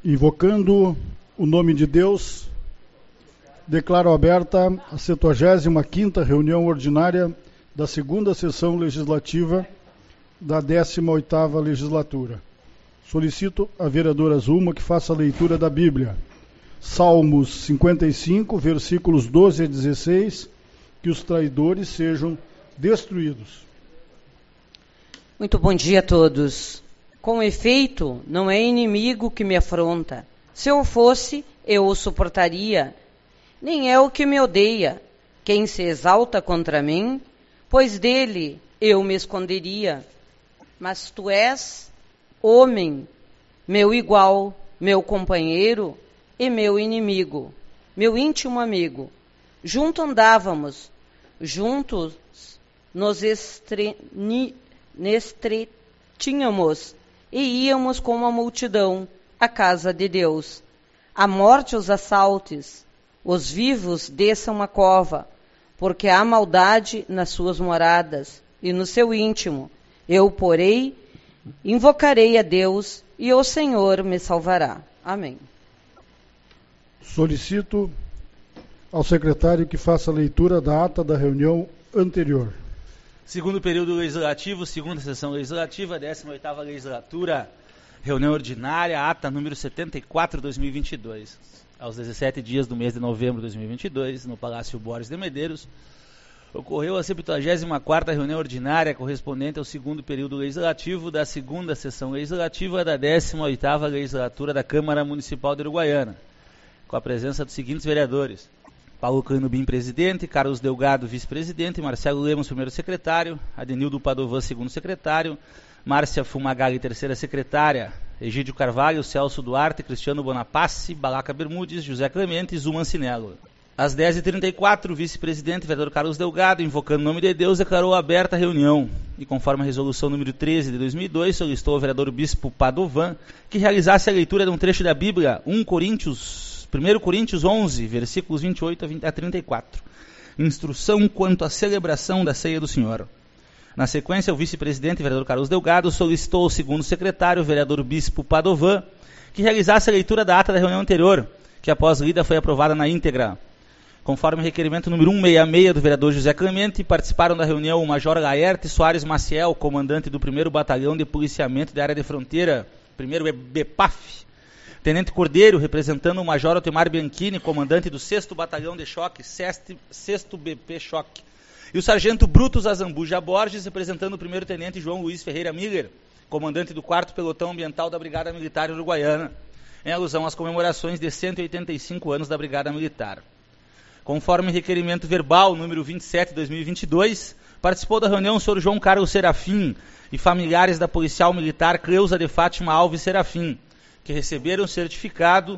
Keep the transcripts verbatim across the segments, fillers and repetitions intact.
Invocando o nome de Deus, declaro aberta a setagésima quinta reunião ordinária da segunda sessão legislativa da décima oitava legislatura. Solicito a vereadora Zulma que faça a leitura da Bíblia. Salmos cinquenta e cinco, versículos doze a dezesseis, que os traidores sejam destruídos. Muito bom dia a todos. Com efeito, não é inimigo que me afronta. Se eu fosse, eu o suportaria. Nem é o que me odeia, quem se exalta contra mim, pois dele eu me esconderia. Mas tu és homem, meu igual, meu companheiro e meu inimigo, meu íntimo amigo. Junto andávamos, juntos nos estreitínhamos e íamos com uma multidão à casa de Deus. A morte os assaltes, os vivos desçam a cova, porque há maldade nas suas moradas e no seu íntimo. Eu, porém, invocarei a Deus e o Senhor me salvará. Amém. Solicito ao secretário que faça a leitura da ata da reunião anterior. Segundo período legislativo, segunda sessão legislativa, décima oitava legislatura, reunião ordinária, ata número setenta e quatro, dois mil e vinte e dois. Aos dezessete dias do mês de novembro de dois mil e vinte e dois, no Palácio Borges de Medeiros, ocorreu a septuagésima quarta reunião ordinária correspondente ao segundo período legislativo da segunda sessão legislativa da décima oitava legislatura da Câmara Municipal de Uruguaiana, com a presença dos seguintes vereadores: Paulo Canubim, presidente; Carlos Delgado, vice-presidente; Marcelo Lemos, primeiro secretário; Adenildo Padovan, segundo secretário; Márcia Fumagalli, terceira secretária; Egídio Carvalho, Celso Duarte, Cristiano Bonapassi, Balaca Bermudes, José Clemente e Zumancinello. Às dez e trinta e quatro, o vice-presidente, vereador Carlos Delgado, invocando o nome de Deus, declarou aberta a reunião e, conforme a resolução número treze de dois mil e dois, solicitou ao vereador Bispo Padovan que realizasse a leitura de um trecho da Bíblia, um Coríntios... primeiro Coríntios onze, versículos vinte e oito a trinta e quatro. Instrução quanto à celebração da ceia do Senhor. Na sequência, o vice-presidente, vereador Carlos Delgado, solicitou ao segundo secretário, vereador Bispo Padovan, que realizasse a leitura da ata da reunião anterior, que após lida foi aprovada na íntegra. Conforme o requerimento número cento e sessenta e seis do vereador José Clemente, participaram da reunião o Major Laerte Soares Maciel, comandante do primeiro Batalhão de Policiamento da Área de Fronteira, primeiro B P A F, Tenente Cordeiro, representando o Major Otemar Bianchini, comandante do sexto Batalhão de Choque, sexto B P Choque, e o Sargento Brutus Azambuja Borges, representando o primeiro Tenente João Luiz Ferreira Miller, comandante do quarto Pelotão Ambiental da Brigada Militar Uruguaiana, em alusão às comemorações de cento e oitenta e cinco anos da Brigada Militar. Conforme requerimento verbal número vinte e sete de dois mil e vinte e dois, participou da reunião o senhor João Carlos Serafim e familiares da policial militar Cleusa de Fátima Alves Serafim, que receberam o certificado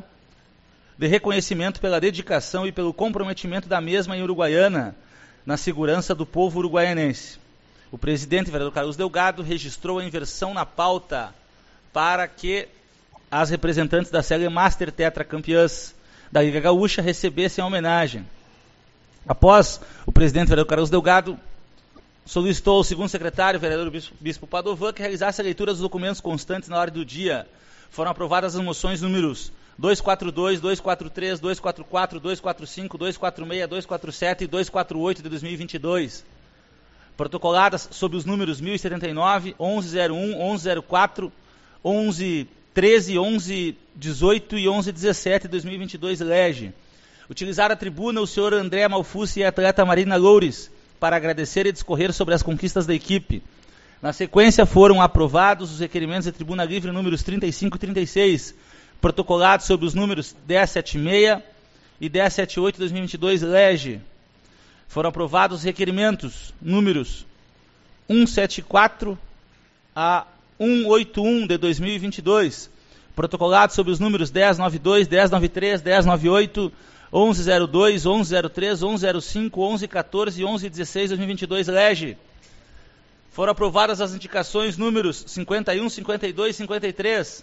de reconhecimento pela dedicação e pelo comprometimento da mesma em Uruguaiana, na segurança do povo uruguaianense. O presidente, vereador Carlos Delgado, registrou a inversão na pauta para que as representantes da série Master Tetra Campeãs da Liga Gaúcha recebessem a homenagem. Após o presidente, vereador Carlos Delgado, solicitou ao segundo secretário, vereador Bispo, Bispo Padovan, que realizasse a leitura dos documentos constantes na ordem do dia. Foram aprovadas as moções números duzentos e quarenta e dois, duzentos e quarenta e três, duzentos e quarenta e quatro, duzentos e quarenta e cinco, duzentos e quarenta e seis, duzentos e quarenta e sete e duzentos e quarenta e oito de dois mil e vinte e dois. Protocoladas sob os números mil e setenta e nove, onze zero um, onze zero quatro, onze treze, onze dezoito e onze dezessete de dois mil e vinte e dois, lege. Utilizar a tribuna o senhor André Malfucci e a atleta Marina Loures para agradecer e discorrer sobre as conquistas da equipe. Na sequência, foram aprovados os requerimentos de tribuna livre números trinta e cinco e trinta e seis, protocolados sobre os números dez setenta e seis e dez setenta e oito de dois mil e vinte e dois, lege. Foram aprovados os requerimentos números cento e setenta e quatro a cento e oitenta e um de dois mil e vinte e dois, protocolados sobre os números dez noventa e dois, dez noventa e três, dez noventa e oito, onze zero dois, onze zero três, onze zero cinco, onze quatorze e onze dezesseis de dois mil e vinte e dois, lege. Foram aprovadas as indicações números cinquenta e um, cinquenta e dois e cinquenta e três,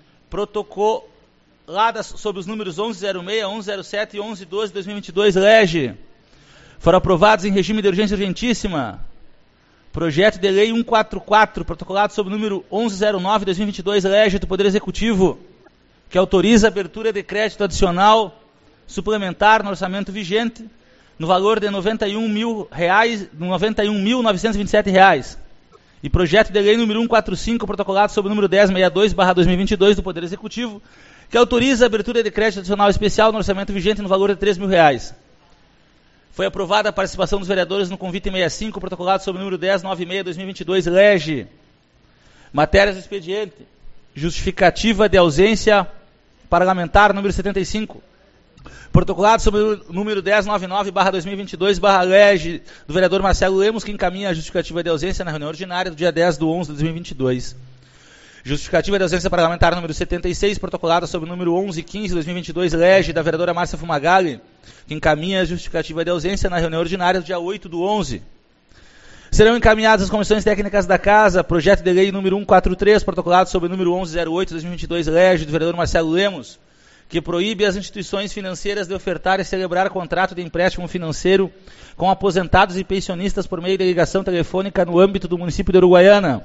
protocoladas sobre os números onze zero seis, onze zero sete e onze doze de dois mil e vinte e dois, lege. Foram aprovados em regime de urgência urgentíssima projeto de lei cento e quarenta e quatro, protocolado sob o número onze zero nove de dois mil e vinte e dois, lege do Poder Executivo, que autoriza a abertura de crédito adicional suplementar no orçamento vigente, no valor de noventa e um mil reais, noventa e um mil novecentos e vinte e sete reais. E projeto de lei número cento e quarenta e cinco, protocolado sob o número dez sessenta e dois barra dois mil e vinte e dois do Poder Executivo, que autoriza a abertura de crédito adicional especial no orçamento vigente no valor de três mil reais. Foi aprovada a participação dos vereadores no convite sessenta e cinco, protocolado sob o número dez noventa e seis barra dois mil e vinte e dois, lege. Matérias do expediente. Justificativa de ausência parlamentar número setenta e cinco. Protocolado sob o número dez noventa e nove barra dois mil e vinte e dois, barra lege, do vereador Marcelo Lemos, que encaminha a justificativa de ausência na reunião ordinária do dia dez de onze de dois mil e vinte e dois. Justificativa de ausência parlamentar número setenta e seis, protocolada sob o número onze quinze de dois mil e vinte e dois, lege, da vereadora Márcia Fumagalli, que encaminha a justificativa de ausência na reunião ordinária do dia oito do onze. Serão encaminhadas às comissões técnicas da Casa, projeto de lei número cento e quarenta e três, protocolado sob o número onze zero oito de dois mil e vinte e dois, lege, do vereador Marcelo Lemos, que proíbe as instituições financeiras de ofertar e celebrar contrato de empréstimo financeiro com aposentados e pensionistas por meio de ligação telefônica no âmbito do município de Uruguaiana.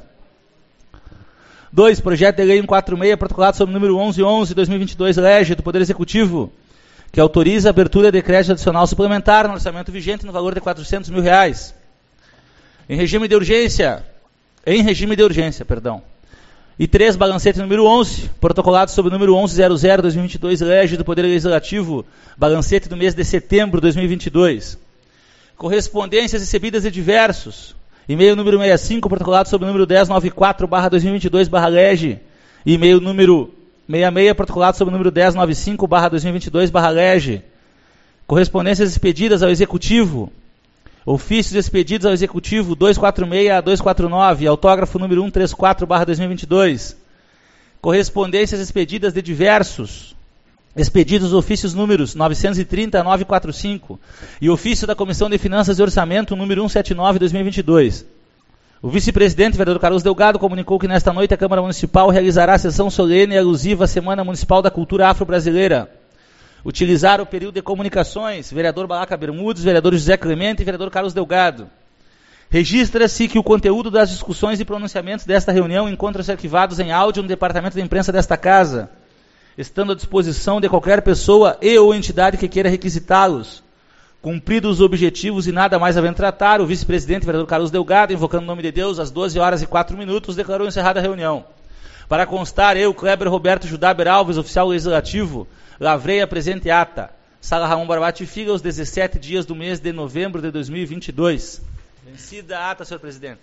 dois. Projeto de lei cento e quarenta e seis, protocolado sob o número onze onze de dois mil e vinte e dois, lege, do Poder Executivo, que autoriza a abertura de crédito adicional suplementar no orçamento vigente no valor de quatrocentos mil reais. Em regime de urgência, em regime de urgência, perdão. E três, balancete número onze, protocolado sob o número onze zero zero de dois mil e vinte e dois, lege do Poder Legislativo, balancete do mês de setembro de dois mil e vinte e dois. Correspondências recebidas de diversos. E-mail número sessenta e cinco, protocolado sob o número dez noventa e quatro barra dois mil e vinte e dois, barra lege. E-mail número sessenta e seis, protocolado sob o número dez noventa e cinco barra dois mil e vinte e dois, barra lege. Correspondências expedidas ao Executivo. Ofícios expedidos ao Executivo duzentos e quarenta e seis a duzentos e quarenta e nove, autógrafo número cento e trinta e quatro barra dois mil e vinte e dois. Correspondências expedidas de diversos. Expedidos ofícios números novecentos e trinta a novecentos e quarenta e cinco e ofício da Comissão de Finanças e Orçamento número cento e setenta e nove de dois mil e vinte e dois. O vice-presidente, vereador Carlos Delgado, comunicou que nesta noite a Câmara Municipal realizará a sessão solene e alusiva à Semana Municipal da Cultura Afro-Brasileira. Utilizar o período de comunicações, vereador Balaca Bermudes, vereador José Clemente e vereador Carlos Delgado. Registra-se que o conteúdo das discussões e pronunciamentos desta reunião encontra-se arquivados em áudio no departamento de imprensa desta Casa, estando à disposição de qualquer pessoa e ou entidade que queira requisitá-los. Cumpridos os objetivos e nada mais havendo tratar, o vice-presidente, vereador Carlos Delgado, invocando o nome de Deus, às doze horas e quatro minutos, declarou encerrada a reunião. Para constar, eu, Kleber Roberto Judaber Alves, oficial legislativo, lavrei a presente ata. Sala Ramon Barbati Figa, os dezessete dias do mês de novembro de dois mil e vinte e dois. Vencida a ata, senhor presidente.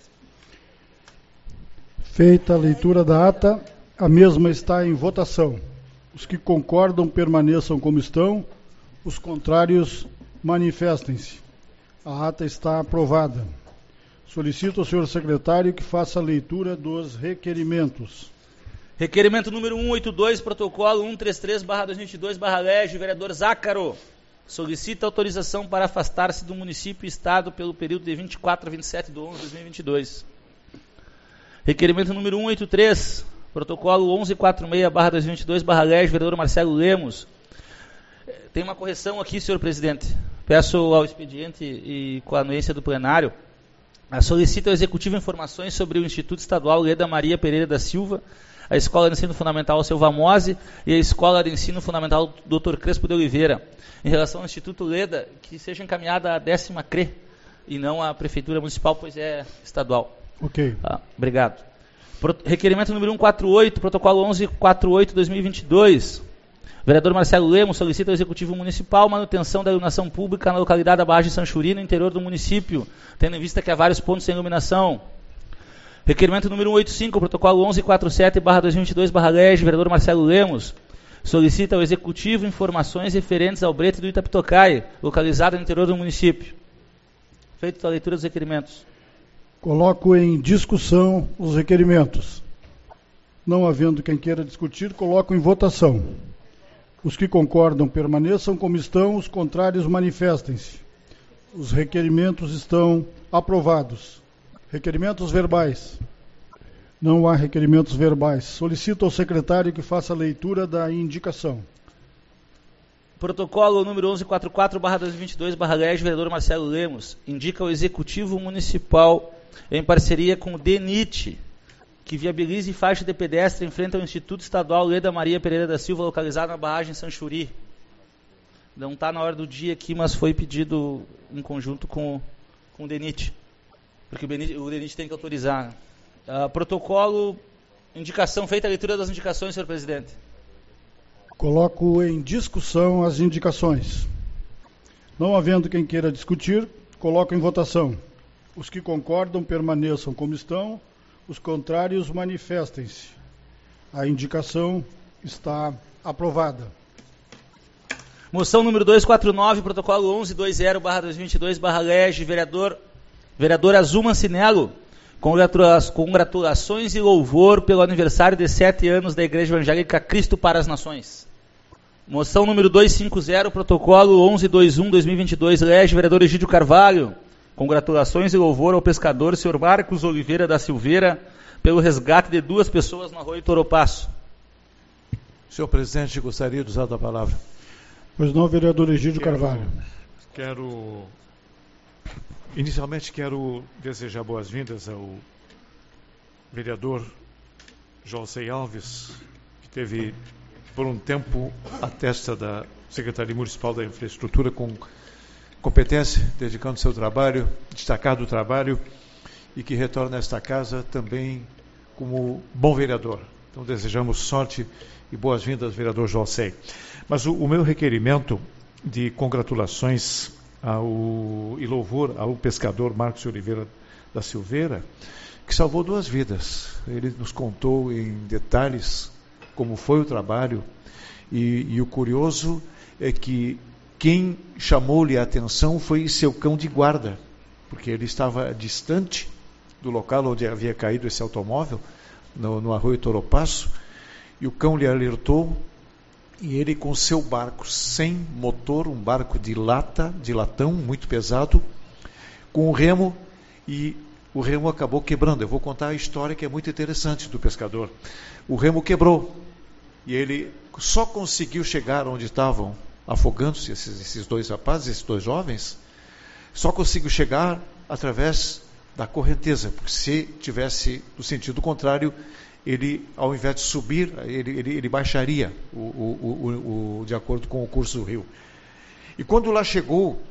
Feita a leitura da ata, a mesma está em votação. Os que concordam permaneçam como estão, os contrários manifestem-se. A ata está aprovada. Solicito ao senhor secretário que faça a leitura dos requerimentos. Requerimento número cento e oitenta e dois, protocolo cento e trinta e três barra dois mil e vinte e dois, barra lege, vereador Zácaro. Solicita autorização para afastar-se do município e estado pelo período de vinte e quatro a vinte e sete de onze de dois mil e vinte e dois. Requerimento número cento e oitenta e três, protocolo onze quarenta e seis barra dois mil e vinte e dois, barra lege, vereador Marcelo Lemos. Tem uma correção aqui, senhor presidente. Peço ao expediente e com a anuência do plenário. Solicita ao Executivo informações sobre o Instituto Estadual Leda Maria Pereira da Silva, a Escola de Ensino Fundamental Silva Mose e a Escola de Ensino Fundamental doutor Crespo de Oliveira. Em relação ao Instituto Leda, que seja encaminhada a décima C R E e não à Prefeitura Municipal, pois é estadual. Ok. Ah, obrigado. Pro, requerimento número cento e quarenta e oito, protocolo onze quarenta e oito de dois mil e vinte e dois. Vereador Marcelo Lemos solicita ao Executivo Municipal manutenção da iluminação pública na localidade da Barra de Sanchuri, no interior do município, tendo em vista que há vários pontos sem iluminação. Requerimento número cento e oitenta e cinco, protocolo onze quarenta e sete barra dois mil e vinte e dois, barra lege, vereador Marcelo Lemos, solicita ao Executivo informações referentes ao brete do Itapitocai, localizado no interior do município. Feita a leitura dos requerimentos. Coloco em discussão os requerimentos. Não havendo quem queira discutir, coloco em votação. Os que concordam permaneçam como estão, os contrários manifestem-se. Os requerimentos estão aprovados. Requerimentos verbais. Não há requerimentos verbais. Solicito ao secretário que faça a leitura da indicação. Protocolo número onze quarenta e quatro barra dois mil e vinte e dois, barra lege, vereador Marcelo Lemos, indica ao Executivo Municipal, em parceria com o D N I T, que viabilize faixa de pedestre em frente ao Instituto Estadual Leda Maria Pereira da Silva, localizado na barragem Sanchuri. Não está na hora do dia aqui, mas foi pedido em conjunto com, com o DENIT, porque o DENIT, o DENIT tem que autorizar. Uh, protocolo, indicação, feita a leitura das indicações, senhor presidente. Coloco em discussão as indicações. Não havendo quem queira discutir, coloco em votação. Os que concordam permaneçam como estão, os contrários manifestem-se. A indicação está aprovada. Moção número duzentos e quarenta e nove, protocolo onze vinte barra dois mil e vinte e dois barra Lege, vereador, vereador Azul Mancinello, congratula- congratulações e louvor pelo aniversário de sete anos da Igreja Evangélica Cristo para as Nações. Moção número duzentos e cinquenta, protocolo onze vinte e um barra dois mil e vinte e dois, Lege, vereador Egídio Carvalho, congratulações e louvor ao pescador senhor Marcos Oliveira da Silveira pelo resgate de duas pessoas no Arroio Toropaço. Senhor presidente, gostaria de usar a palavra. Pois não, vereador Egídio Quero, Carvalho. Quero, inicialmente quero desejar boas-vindas ao vereador José Alves, que teve por um tempo a testa da Secretaria Municipal da Infraestrutura com competência, dedicando seu trabalho, destacado trabalho, e que retorna a esta casa também como bom vereador. Então desejamos sorte e boas-vindas, vereador José. Mas o, o meu requerimento de congratulações ao, e louvor ao pescador Marcos Oliveira da Silveira, que salvou duas vidas. Ele nos contou em detalhes como foi o trabalho, e, e o curioso é que quem chamou-lhe a atenção foi seu cão de guarda, porque ele estava distante do local onde havia caído esse automóvel, no, no Arroio Toropaço, e o cão lhe alertou, e ele com seu barco sem motor, um barco de lata, de latão, muito pesado, com o remo, e o remo acabou quebrando. Eu vou contar a história que é muito interessante do pescador. O remo quebrou, e ele só conseguiu chegar onde estavam afogando-se esses, esses dois rapazes, esses dois jovens, só conseguiu chegar através da correnteza, porque se tivesse no sentido contrário, ele, ao invés de subir, ele, ele, ele baixaria o, o, o, o, de acordo com o curso do rio. E quando lá chegou,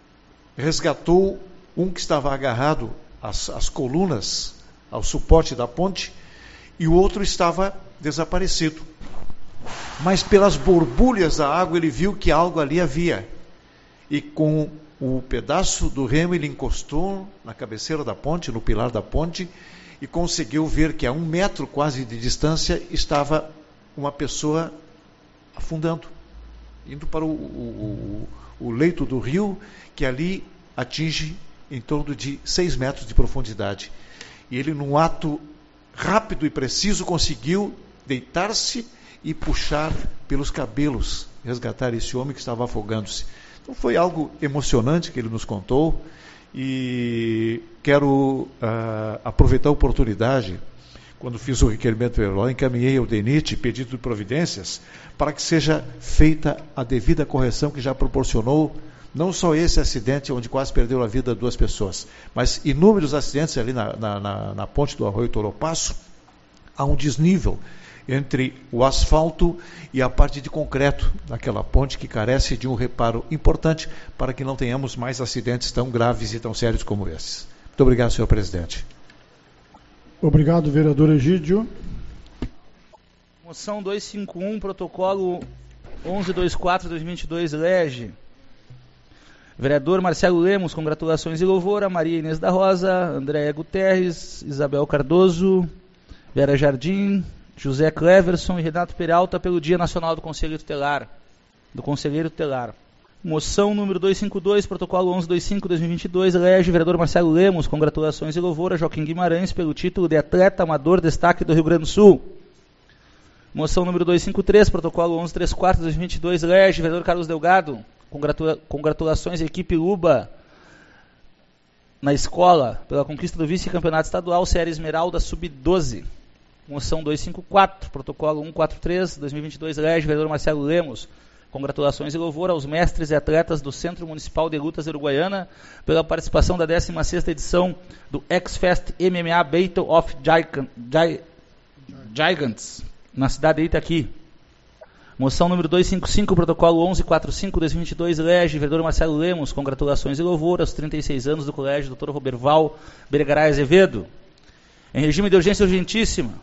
resgatou um que estava agarrado às, às colunas, ao suporte da ponte, e o outro estava desaparecido. Mas pelas borbulhas da água ele viu que algo ali havia, e com o pedaço do remo ele encostou na cabeceira da ponte, no pilar da ponte, e conseguiu ver que a um metro quase de distância estava uma pessoa afundando, indo para o, o, o leito do rio, que ali atinge em torno de seis metros de profundidade. E ele, num ato rápido e preciso, conseguiu deitar-se e puxar pelos cabelos, resgatar esse homem que estava afogando-se. Então foi algo emocionante que ele nos contou, e quero uh, aproveitar a oportunidade, quando fiz o requerimento verbal, encaminhei ao DENIT pedido de providências para que seja feita a devida correção que já proporcionou não só esse acidente onde quase perdeu a vida duas pessoas, mas inúmeros acidentes ali na, na, na, na ponte do Arroio Toropaço. Há um desnível entre o asfalto e a parte de concreto daquela ponte, que carece de um reparo importante para que não tenhamos mais acidentes tão graves e tão sérios como esses. Muito obrigado, senhor presidente. Obrigado, vereador Egídio. Moção duzentos e cinquenta e um, protocolo onze vinte e quatro barra dois mil e vinte e dois, Lege. Vereador Marcelo Lemos, congratulações e louvor a Maria Inês da Rosa, Andréia Guterres, Isabel Cardoso, Vera Jardim, José Cleverson e Renato Peralta pelo Dia Nacional do Conselho Tutelar, do Conselheiro Tutelar. Moção número duzentos e cinquenta e dois, protocolo onze vinte e cinco barra dois mil e vinte e dois, elege vereador Marcelo Lemos, congratulações e louvor a Joaquim Guimarães pelo título de Atleta Amador Destaque do Rio Grande do Sul. Moção número duzentos e cinquenta e três, protocolo onze trinta e quatro barra dois mil e vinte e dois, elege vereador Carlos Delgado, congratula- congratulações à equipe Luba na escola pela conquista do vice-campeonato estadual Série Esmeralda sub doze. Moção duzentos e cinquenta e quatro, protocolo cento e quarenta e três barra dois mil e vinte e dois, elege vereador Marcelo Lemos, Congratulações e louvor aos mestres e atletas do Centro Municipal de Lutas Uruguaiana pela participação da décima sexta edição do X-Fest M M A Battle of Giants, na cidade de Itaqui. Moção número duzentos e cinquenta e cinco, protocolo onze quarenta e cinco, dois mil e vinte e dois, elege vereador Marcelo Lemos. Congratulações e louvor aos trinta e seis anos do colégio doutor Roberval Bergaray Azevedo. Em regime de urgência urgentíssima.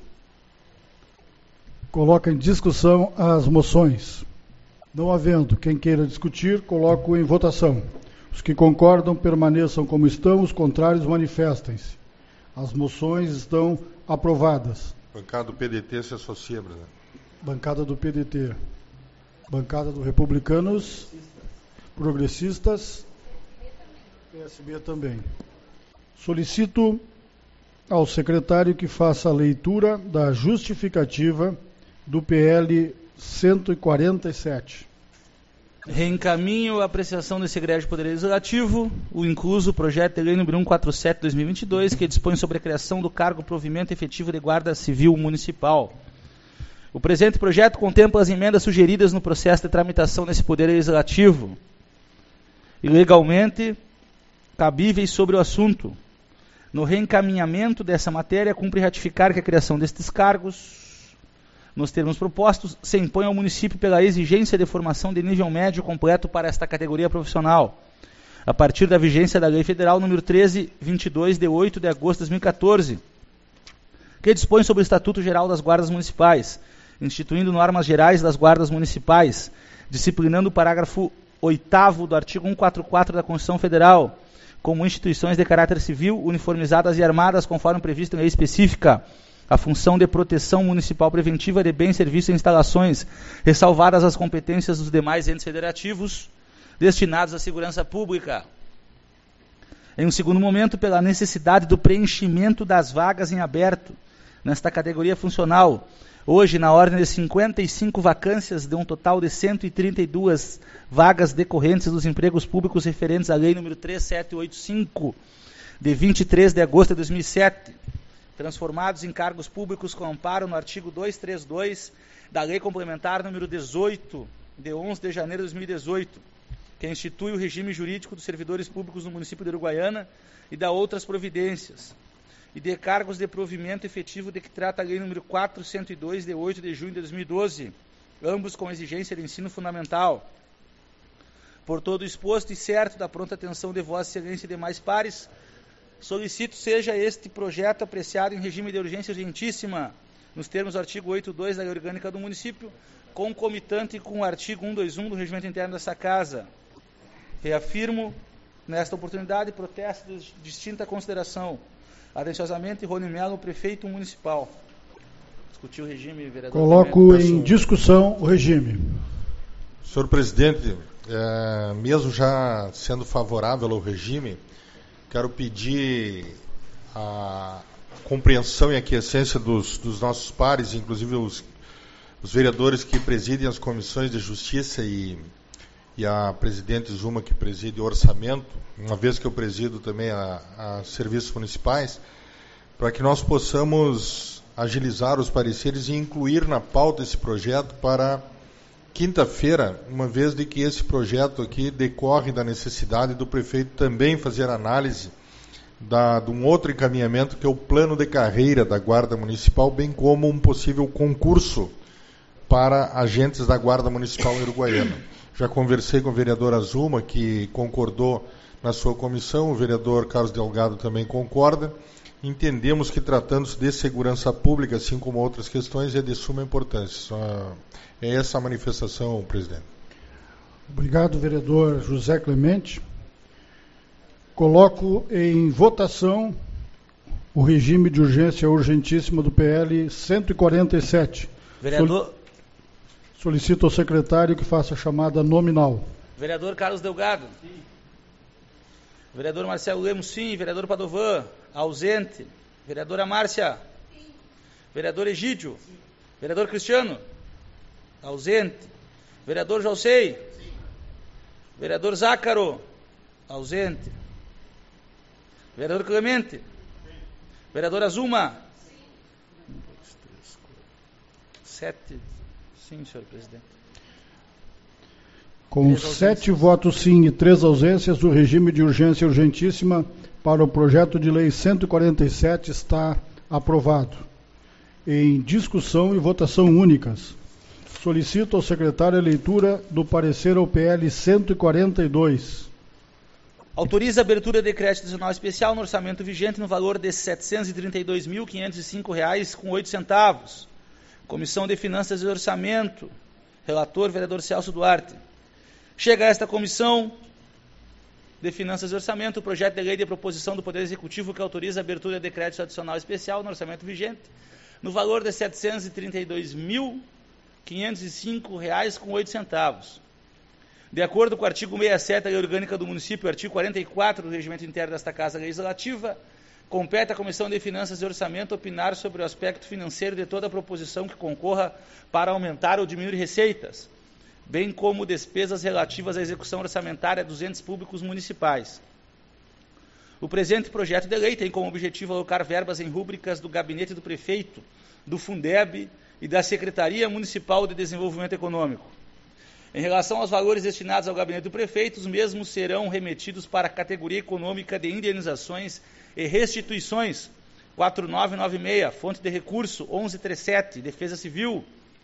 Coloca em discussão as moções. Não havendo quem queira discutir, coloco em votação. Os que concordam permaneçam como estão, os contrários manifestem-se. As moções estão aprovadas. Bancada do P D T se associa, presidente. Bancada do P D T. Bancada do Republicanos, Progressistas, P S B também. Solicito ao secretário que faça a leitura da justificativa do P L cento e quarenta e sete. Reencaminho a apreciação desse egrégio Poder Legislativo, o incluso projeto de lei número cento e quarenta e sete de dois mil e vinte e dois, que dispõe sobre a criação do cargo provimento efetivo de Guarda Civil Municipal. O presente projeto contempla as emendas sugeridas no processo de tramitação desse Poder Legislativo e legalmente cabíveis sobre o assunto. No reencaminhamento dessa matéria, cumpre ratificar que a criação destes cargos, nos termos propostos, se impõe ao município pela exigência de formação de nível médio completo para esta categoria profissional, a partir da vigência da Lei Federal número treze mil e vinte e dois, de oito de agosto de dois mil e catorze, que dispõe sobre o Estatuto Geral das Guardas Municipais, instituindo normas gerais das guardas municipais, disciplinando o parágrafo oitavo do artigo cento e quarenta e quatro da Constituição Federal, como instituições de caráter civil, uniformizadas e armadas, conforme previsto em lei específica, a função de proteção municipal preventiva de bens, serviços e instalações, ressalvadas as competências dos demais entes federativos destinados à segurança pública. Em um segundo momento, pela necessidade do preenchimento das vagas em aberto nesta categoria funcional, hoje na ordem de cinquenta e cinco vacâncias, de um total de cento e trinta e duas vagas decorrentes dos empregos públicos referentes à Lei número três mil setecentos e oitenta e cinco, de vinte e três de agosto de dois mil e sete, transformados em cargos públicos com amparo no artigo duzentos e trinta e dois da Lei Complementar número dezoito, de onze de janeiro de dois mil e dezoito, que institui o regime jurídico dos servidores públicos no município de Uruguaiana e da outras providências, e de cargos de provimento efetivo de que trata a Lei número quatrocentos e dois, de oito de junho de dois mil e doze, ambos com exigência de ensino fundamental. Por todo o exposto e certo da pronta atenção de Vossa Excelência e demais pares, solicito seja este projeto apreciado em regime de urgência urgentíssima, nos termos do artigo oitenta e dois da Lei Orgânica do Município, concomitante com o artigo cento e vinte e um do Regimento Interno dessa Casa. Reafirmo, nesta oportunidade, protesto de distinta consideração. Atenciosamente, Rony Melo, prefeito municipal. Discutir o regime, vereador. Coloco em discussão o regime. Senhor presidente, é, mesmo já sendo favorável ao regime, quero pedir a compreensão e aquiescência dos, dos nossos pares, inclusive os, os vereadores que presidem as comissões de Justiça e, e a presidente Zuma, que preside o orçamento, uma vez que eu presido também a, a serviços municipais, para que nós possamos agilizar os pareceres e incluir na pauta esse projeto para quinta-feira, uma vez de que esse projeto aqui decorre da necessidade do prefeito também fazer análise da, de um outro encaminhamento, que é o plano de carreira da Guarda Municipal, bem como um possível concurso para agentes da Guarda Municipal Uruguaiana. Já conversei com o vereador Azuma, que concordou na sua comissão, o vereador Carlos Delgado também concorda. Entendemos que, tratando-se de segurança pública, assim como outras questões, é de suma importância. É essa a manifestação, presidente. Obrigado, vereador José Clemente. Coloco em votação o regime de urgência urgentíssima do P L cento e quarenta e sete. Vereador... Solicito ao secretário que faça a chamada nominal. Vereador Carlos Delgado. Sim. Vereador Marcelo Lemos, sim. Vereador Padovan, ausente. Vereadora Márcia. Sim. Vereador Egídio. Sim. Vereador Cristiano. Ausente. Vereador Jalcei. Sim. Vereador Zácaro. Ausente. Vereador Clemente. Sim. Vereador Azuma. Sim. Um, dois, três, quatro, sete. Sim, senhor presidente. Com sete votos sim e três ausências, o regime de urgência urgentíssima para o projeto de lei cento e quarenta e sete está aprovado. Em discussão e votação únicas, solicito ao secretário a leitura do parecer ao P L cento e quarenta e dois. Autoriza a abertura de crédito adicional especial no orçamento vigente no valor de setecentos e trinta e dois mil, quinhentos e cinco reais com oito centavos. Comissão de Finanças e Orçamento. Relator, vereador Celso Duarte. Chega a esta Comissão de Finanças e Orçamento o projeto de lei de proposição do Poder Executivo que autoriza a abertura de crédito adicional especial no orçamento vigente no valor de setecentos e trinta e dois mil, quinhentos e cinco reais com oito centavos. De acordo com o artigo sessenta e sete da Lei Orgânica do Município e artigo quarenta e quatro do Regimento Interno desta Casa Legislativa, compete à Comissão de Finanças e Orçamento opinar sobre o aspecto financeiro de toda proposição que concorra para aumentar ou diminuir receitas, bem como despesas relativas à execução orçamentária dos entes públicos municipais. O presente projeto de lei tem como objetivo alocar verbas em rúbricas do Gabinete do Prefeito, do Fundeb e da Secretaria Municipal de Desenvolvimento Econômico. Em relação aos valores destinados ao Gabinete do Prefeito, os mesmos serão remetidos para a categoria econômica de indenizações e restituições, quatro nove nove seis, fonte de recurso, onze trinta e sete, Defesa Civil,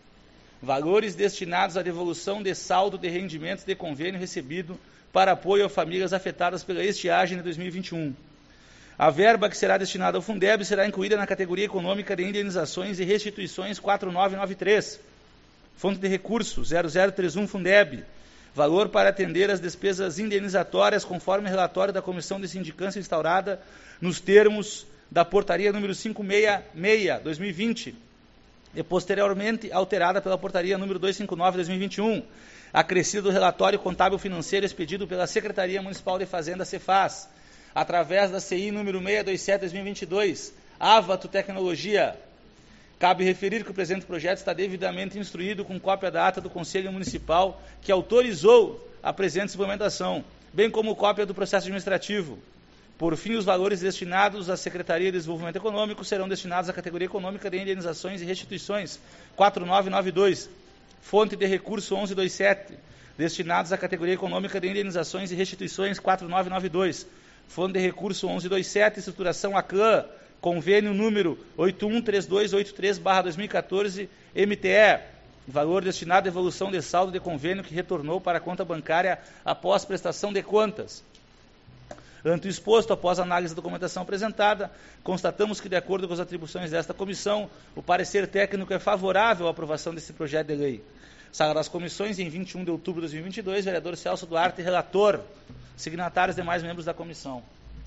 valores destinados à devolução de saldo de rendimentos de convênio recebido para apoio a famílias afetadas pela estiagem de dois mil e vinte e um. A verba que será destinada ao Fundeb será incluída na categoria econômica de indenizações e restituições quatro nove nove três, fonte de recurso zero zero três um Fundeb, valor para atender as despesas indenizatórias conforme relatório da Comissão de Sindicância instaurada nos termos da Portaria número quinhentos e sessenta e seis, dois mil e vinte, e posteriormente alterada pela Portaria número duzentos e cinquenta e nove, dois mil e vinte e um, acrescido do relatório contábil financeiro expedido pela Secretaria Municipal de Fazenda, Cefaz, através da C I número seiscentos e vinte e sete, dois mil e vinte e dois, Avato Tecnologia. Cabe referir que o presente projeto está devidamente instruído com cópia da ata do Conselho Municipal que autorizou a presente suplementação, bem como cópia do processo administrativo. Por fim, os valores destinados à Secretaria de Desenvolvimento Econômico serão destinados à categoria econômica de indenizações e restituições, quatro nove nove dois, fonte de recurso onze vinte e sete, destinados à categoria econômica de indenizações e restituições, quatro nove nove dois, fonte de recurso onze vinte e sete, estruturação ACLAN, convênio número oito um três dois oito três barra dois mil e quatorze, M T E, valor destinado à devolução de saldo de convênio que retornou para a conta bancária após prestação de contas. Ante o exposto, após a análise da documentação apresentada, constatamos que, de acordo com as atribuições desta comissão, o parecer técnico é favorável à aprovação desse projeto de lei. Sala das Comissões, em vinte e um de outubro de dois mil e vinte e dois, vereador Celso Duarte, relator, signatários demais membros da comissão.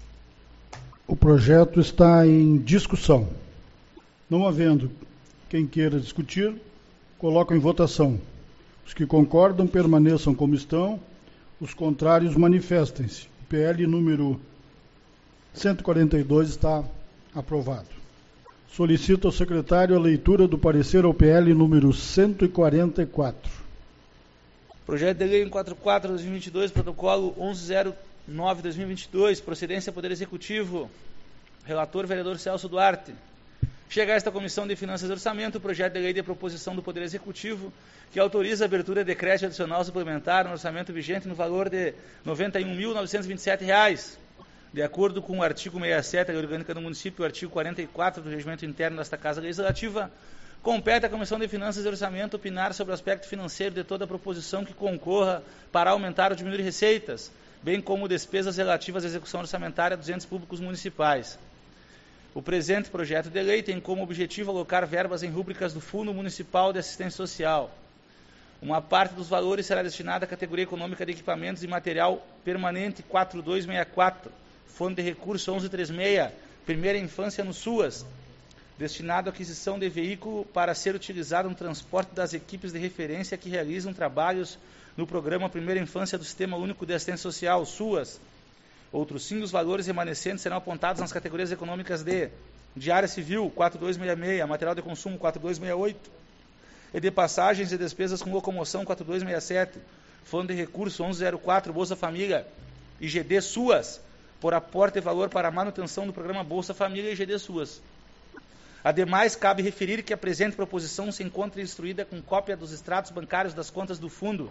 O projeto está em discussão. Não havendo quem queira discutir, coloco em votação. Os que concordam permaneçam como estão, os contrários manifestem-se. O P L número cento e quarenta e dois está aprovado. Solicito ao secretário a leitura do parecer ao P L número cento e quarenta e quatro. Projeto de lei cento e quarenta e quatro, dois mil e vinte e dois, protocolo onze zero nove, dois mil e vinte e dois, procedência Poder Executivo, relator vereador Celso Duarte. Chega a esta Comissão de Finanças e Orçamento o projeto de lei de proposição do Poder Executivo que autoriza a abertura de crédito adicional suplementar no orçamento vigente no valor de noventa e um mil, novecentos e vinte e sete reais. De acordo com o artigo sessenta e sete da Lei Orgânica do Município e o artigo quarenta e quatro do Regimento Interno desta Casa Legislativa, compete à Comissão de Finanças e Orçamento opinar sobre o aspecto financeiro de toda proposição que concorra para aumentar ou diminuir receitas, bem como despesas relativas à execução orçamentária dos entes públicos municipais. O presente projeto de lei tem como objetivo alocar verbas em rúbricas do Fundo Municipal de Assistência Social. Uma parte dos valores será destinada à categoria econômica de equipamentos e material permanente quatro dois seis quatro, fonte de recurso onze trinta e seis, primeira infância no SUAS, destinado à aquisição de veículo para ser utilizado no transporte das equipes de referência que realizam trabalhos no programa Primeira Infância do Sistema Único de Assistência Social, SUAS. Outros sim, os valores remanescentes serão apontados nas categorias econômicas de diária civil, quatro dois seis seis, material de consumo, quatro dois seis oito, e de passagens e despesas com locomoção, quatro dois seis sete, fundo de recurso, onze zero quatro, Bolsa Família, I G D SUAS, por aporte e valor para a manutenção do programa Bolsa Família e I G D SUAS. Ademais, cabe referir que a presente proposição se encontra instruída com cópia dos extratos bancários das contas do fundo,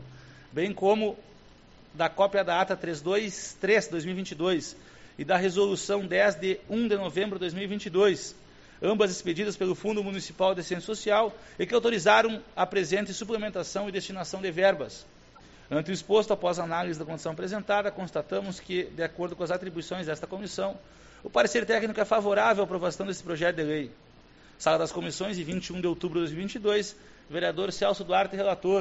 bem como da cópia da ata trezentos e vinte e três de dois mil e vinte e dois e da resolução dez de um de novembro de dois mil e vinte e dois, ambas expedidas pelo Fundo Municipal de Assistência Social e que autorizaram a presente suplementação e destinação de verbas. Ante o exposto, após a análise da condição apresentada, constatamos que, de acordo com as atribuições desta comissão, o parecer técnico é favorável à aprovação desse projeto de lei. Sala das Comissões, de vinte e um de outubro de dois mil e vinte e dois, vereador Celso Duarte, relator.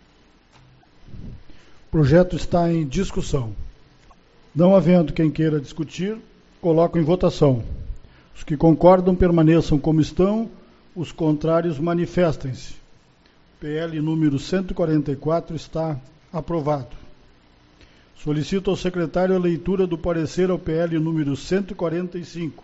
O projeto está em discussão. Não havendo quem queira discutir, coloco em votação. Os que concordam permaneçam como estão, os contrários manifestem-se. P L número cento e quarenta e quatro está aprovado. Solicito ao secretário a leitura do parecer ao P L número cento e quarenta e cinco.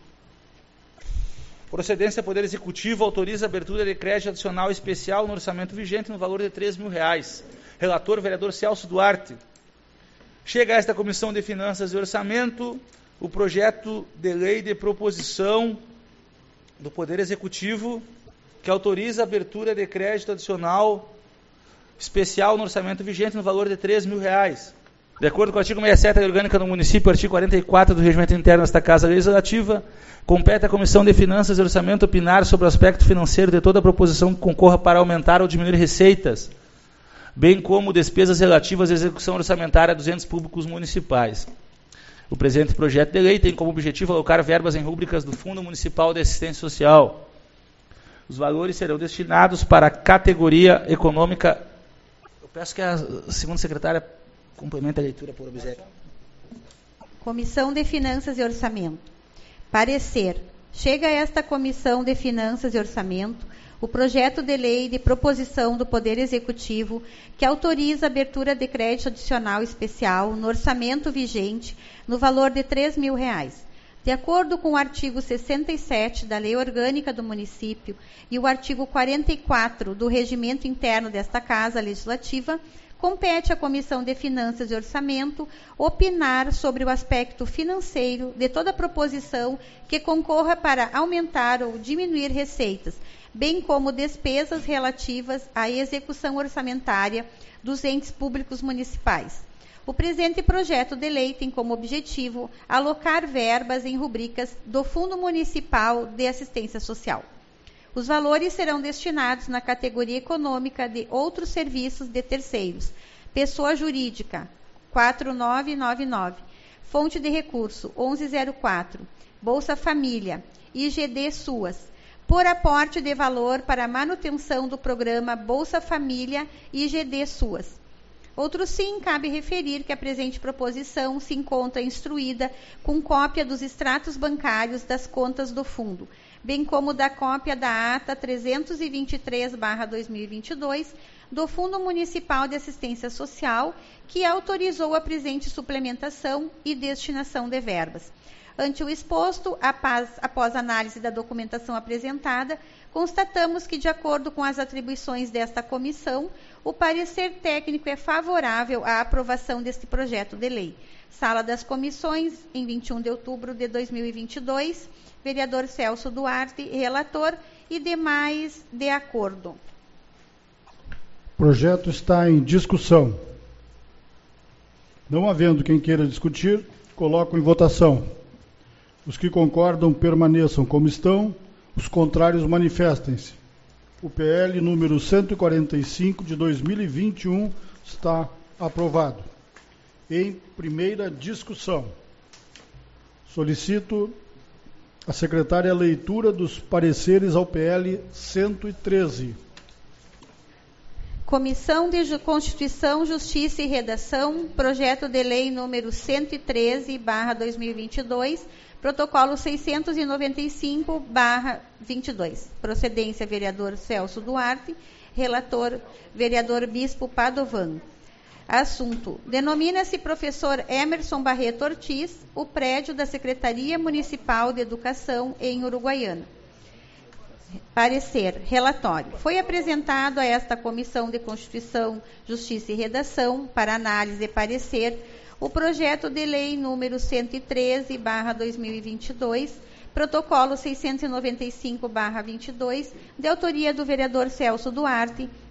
Procedência Poder Executivo autoriza a abertura de crédito adicional especial no orçamento vigente no valor de três mil reais. Relator, vereador Celso Duarte. Chega a esta Comissão de Finanças e Orçamento o projeto de lei de proposição do Poder Executivo que autoriza a abertura de crédito adicional especial no orçamento vigente no valor de três mil reais. De acordo com o artigo sessenta e sete da Lei Orgânica do Município, artigo quarenta e quatro do Regimento Interno desta Casa Legislativa, compete à Comissão de Finanças e Orçamento opinar sobre o aspecto financeiro de toda proposição que concorra para aumentar ou diminuir receitas, bem como despesas relativas à execução orçamentária dos entes públicos municipais. O presente projeto de lei tem como objetivo alocar verbas em rúbricas do Fundo Municipal de Assistência Social. Os valores serão destinados para a categoria econômica. Eu peço que a segunda secretária complemente a leitura por obséquio. Comissão de Finanças e Orçamento. Parecer. Chega a esta Comissão de Finanças e Orçamento o projeto de lei de proposição do Poder Executivo que autoriza a abertura de crédito adicional especial no orçamento vigente no valor de três mil reais. De acordo com o artigo sessenta e sete da Lei Orgânica do Município e o artigo quarenta e quatro do Regimento Interno desta Casa Legislativa, compete à Comissão de Finanças e Orçamento opinar sobre o aspecto financeiro de toda proposição que concorra para aumentar ou diminuir receitas, bem como despesas relativas à execução orçamentária dos entes públicos municipais. O presente projeto de lei tem como objetivo alocar verbas em rubricas do Fundo Municipal de Assistência Social. Os valores serão destinados na categoria econômica de outros serviços de terceiros. Pessoa jurídica, quatro mil novecentos e noventa e nove. Fonte de recurso, onze zero quatro. Bolsa Família, I G D Suas. Por aporte de valor para a manutenção do programa Bolsa Família I G D Suas. Outro sim, cabe referir que a presente proposição se encontra instruída com cópia dos extratos bancários das contas do fundo, bem como da cópia da ata trezentos e vinte e três barra dois mil e vinte e dois do Fundo Municipal de Assistência Social, que autorizou a presente suplementação e destinação de verbas. Ante o exposto, após, após análise da documentação apresentada, constatamos que, de acordo com as atribuições desta comissão, o parecer técnico é favorável à aprovação deste projeto de lei. Sala das Comissões, em vinte e um de outubro de dois mil e vinte e dois, vereador Celso Duarte, relator, e demais de acordo. O projeto está em discussão. Não havendo quem queira discutir, coloco em votação. Os que concordam permaneçam como estão, os contrários manifestem-se. O P L número cento e quarenta e cinco de dois mil e vinte e um está aprovado. Em primeira discussão, solicito a secretária a leitura dos pareceres ao P L cento e treze. Comissão de Constituição, Justiça e Redação, projeto de lei número cento e treze barra dois mil e vinte e dois, protocolo seiscentos e noventa e cinco barra vinte e dois. Procedência, vereador Celso Duarte. Relator, vereador Bispo Padovan. Assunto: denomina-se professor Emerson Barreto Ortiz o prédio da Secretaria Municipal de Educação em Uruguaiana. Parecer, relatório. Foi apresentado a esta Comissão de Constituição, Justiça e Redação, para análise e parecer, o projeto de lei número cento e treze barra dois mil e vinte e dois, protocolo seiscentos e noventa e cinco barra vinte e dois, de autoria do vereador Celso Duarte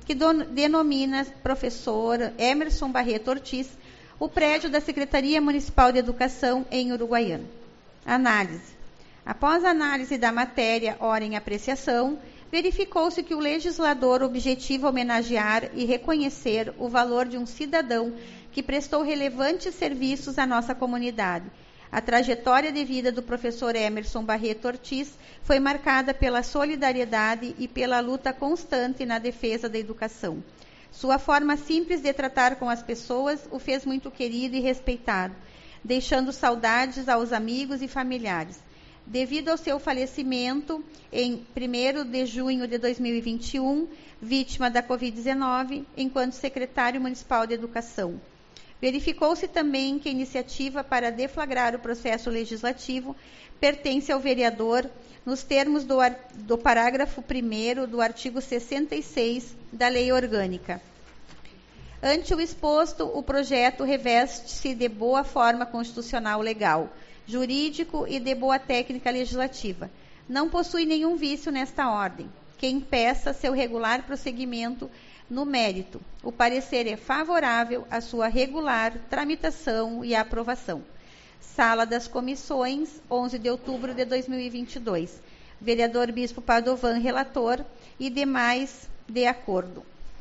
que do, denomina professor Emerson Barreto Ortiz o prédio da Secretaria Municipal de Educação em Uruguaiana. Análise. Após a análise da matéria, ora em apreciação, verificou-se que o legislador objetiva homenagear e reconhecer o valor de um cidadão que prestou relevantes serviços à nossa comunidade. A trajetória de vida do professor Emerson Barreto Ortiz foi marcada pela solidariedade e pela luta constante na defesa da educação. Sua forma simples de tratar com as pessoas o fez muito querido e respeitado, deixando saudades aos amigos e familiares. Devido ao seu falecimento, em primeiro de junho de dois mil e vinte e um, vítima da covid dezenove, enquanto secretário municipal de Educação. Verificou-se também que a iniciativa para deflagrar o processo legislativo pertence ao vereador, nos termos do, do parágrafo primeiro do artigo sessenta e seis da Lei Orgânica. Ante o exposto, o projeto reveste-se de boa forma constitucional legal, jurídico e de boa técnica legislativa. Não possui nenhum vício nesta ordem, que impeça seu regular prosseguimento no mérito. O parecer é favorável à sua regular tramitação e aprovação. Sala das Comissões, onze de outubro de dois mil e vinte e dois. Vereador Bispo Padovan, relator, e demais de acordo.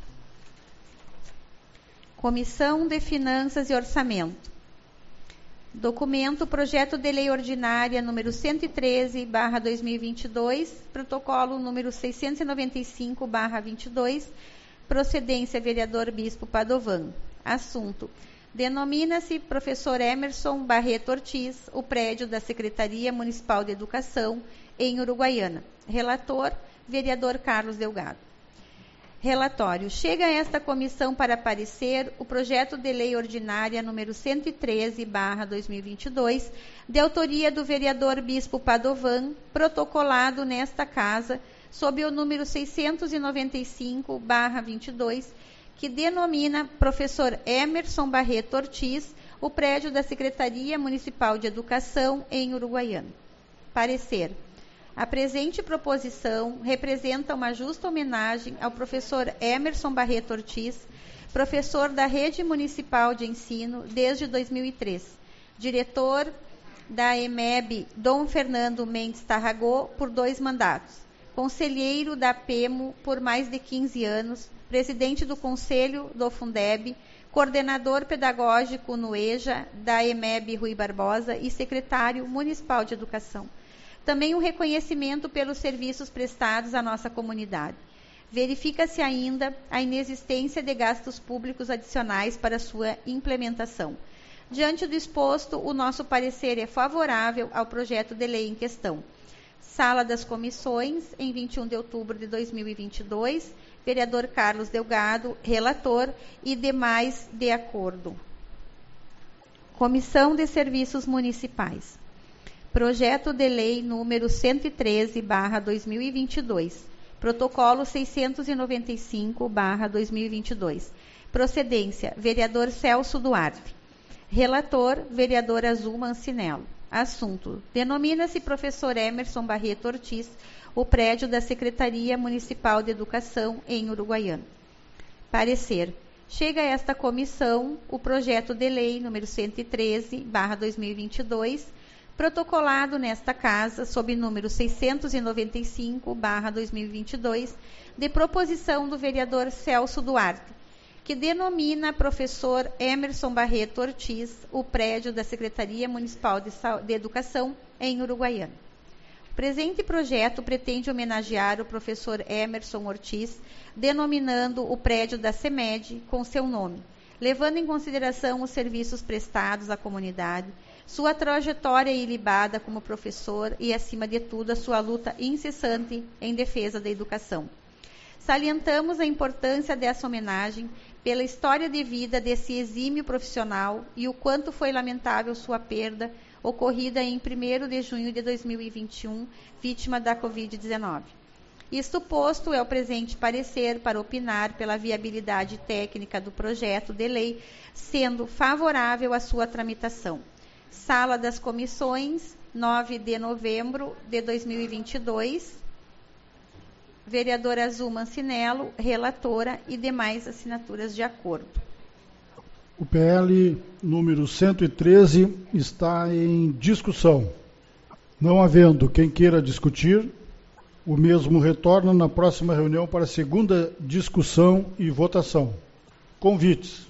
Comissão de Finanças e Orçamento. Documento, projeto de lei ordinária número cento e treze barra dois mil e vinte e dois, protocolo número seiscentos e noventa e cinco barra vinte e dois, procedência vereador Bispo Padovan. Assunto: denomina-se professor Emerson Barreto Ortiz o prédio da Secretaria Municipal de Educação em Uruguaiana. Relator, vereador Carlos Delgado. Relatório. Chega a esta comissão para parecer o projeto de lei ordinária número cento e treze barra dois mil e vinte e dois, de autoria do vereador Bispo Padovan, protocolado nesta casa, sob o número seiscentos e noventa e cinco barra vinte e dois, que denomina professor Emerson Barreto Ortiz o prédio da Secretaria Municipal de Educação em Uruguaiana. Parecer. A presente proposição representa uma justa homenagem ao professor Emerson Barreto Ortiz, professor da Rede Municipal de Ensino desde dois mil e três, diretor da E M E B Dom Fernando Mendes Tarragó por dois mandatos, conselheiro da PEMO por mais de quinze anos, presidente do Conselho do Fundeb, coordenador pedagógico no EJA da E M E B Rui Barbosa e secretário municipal de Educação. Também um reconhecimento pelos serviços prestados à nossa comunidade. Verifica-se ainda a inexistência de gastos públicos adicionais para sua implementação. Diante do exposto, o nosso parecer é favorável ao projeto de lei em questão. Sala das Comissões, em vinte e um de outubro de dois mil e vinte e dois, vereador Carlos Delgado, relator, e demais de acordo. Comissão de Serviços Municipais. Projeto de Lei número cento e treze barra dois mil e vinte e dois, protocolo seiscentos e noventa e cinco barra dois mil e vinte e dois. Procedência, vereador Celso Duarte. Relator, vereador Azul Mancinello. Assunto, denomina-se professor Emerson Barreto Ortiz o prédio da Secretaria Municipal de Educação em Uruguaiana. Parecer. Chega a esta comissão o projeto de lei número cento e treze barra dois mil e vinte e dois, protocolado nesta casa, sob número seiscentos e noventa e cinco barra dois mil e vinte e dois, de proposição do vereador Celso Duarte, que denomina professor Emerson Barreto Ortiz o prédio da Secretaria Municipal de, de Educação em Uruguaiana. O presente projeto pretende homenagear o professor Emerson Ortiz, denominando o prédio da CEMED com seu nome, levando em consideração os serviços prestados à comunidade, sua trajetória ilibada como professor e, acima de tudo, a sua luta incessante em defesa da educação. Salientamos a importância dessa homenagem pela história de vida desse exímio profissional e o quanto foi lamentável sua perda, ocorrida em primeiro de junho de dois mil e vinte e um, vítima da covid dezenove. Isto posto, é o presente parecer para opinar pela viabilidade técnica do projeto de lei, sendo favorável à sua tramitação. Sala das Comissões, nove de novembro de dois mil e vinte e dois. Vereadora Azul Mancinello, relatora, e demais assinaturas de acordo. O P L número cento e treze está em discussão. Não havendo quem queira discutir, o mesmo retorna na próxima reunião para a segunda discussão e votação. Convites.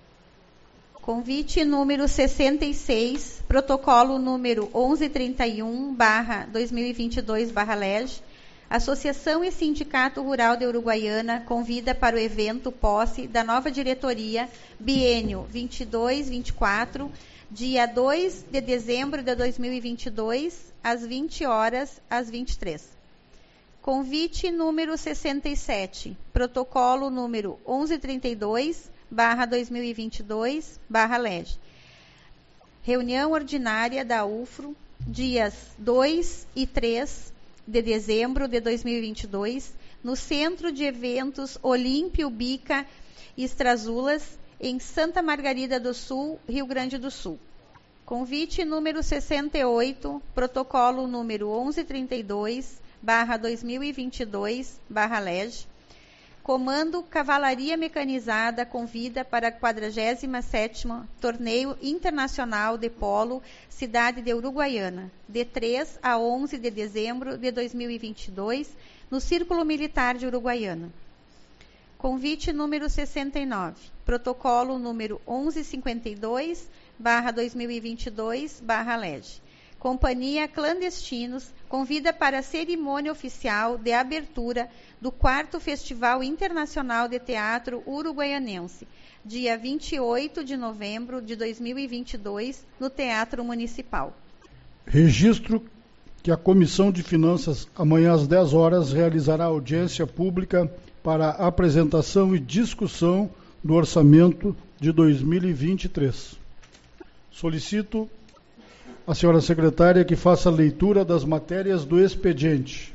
Convite número sessenta e seis, protocolo número onze trinta e um barra dois mil e vinte e dois barra L E G, Associação e Sindicato Rural de Uruguaiana convida para o evento posse da nova diretoria biênio vinte e dois vinte e quatro, dia dois de dezembro de dois mil e vinte e dois, às vinte horas, às vinte e três. Convite número sessenta e sete, protocolo número onze trinta e dois barra dois mil e vinte e dois barra L E G. Reunião ordinária da U F R O, dias dois e três de dezembro de dois mil e vinte e dois, no Centro de Eventos Olímpio Bica Extrazulas, em Santa Margarida do Sul, Rio Grande do Sul. Convite número sessenta e oito, protocolo número onze trinta e dois barra dois mil e vinte e dois barra L E G. Comando Cavalaria Mecanizada convida para a quadragésima sétima Torneio Internacional de Polo, cidade de Uruguaiana, de três a onze de dezembro de dois mil e vinte e dois, no Círculo Militar de Uruguaiana. Convite número sessenta e nove, protocolo número onze cinquenta e dois barra dois mil e vinte e dois barra L E G. Companhia Clandestinos convida para a cerimônia oficial de abertura do quarto Festival Internacional de Teatro Uruguaianense, dia vinte e oito de novembro de dois mil e vinte e dois, no Teatro Municipal. Registro que a Comissão de Finanças, amanhã às dez horas, realizará audiência pública para apresentação e discussão do orçamento de dois mil e vinte e três. Solicito a senhora secretária que faça a leitura das matérias do expediente.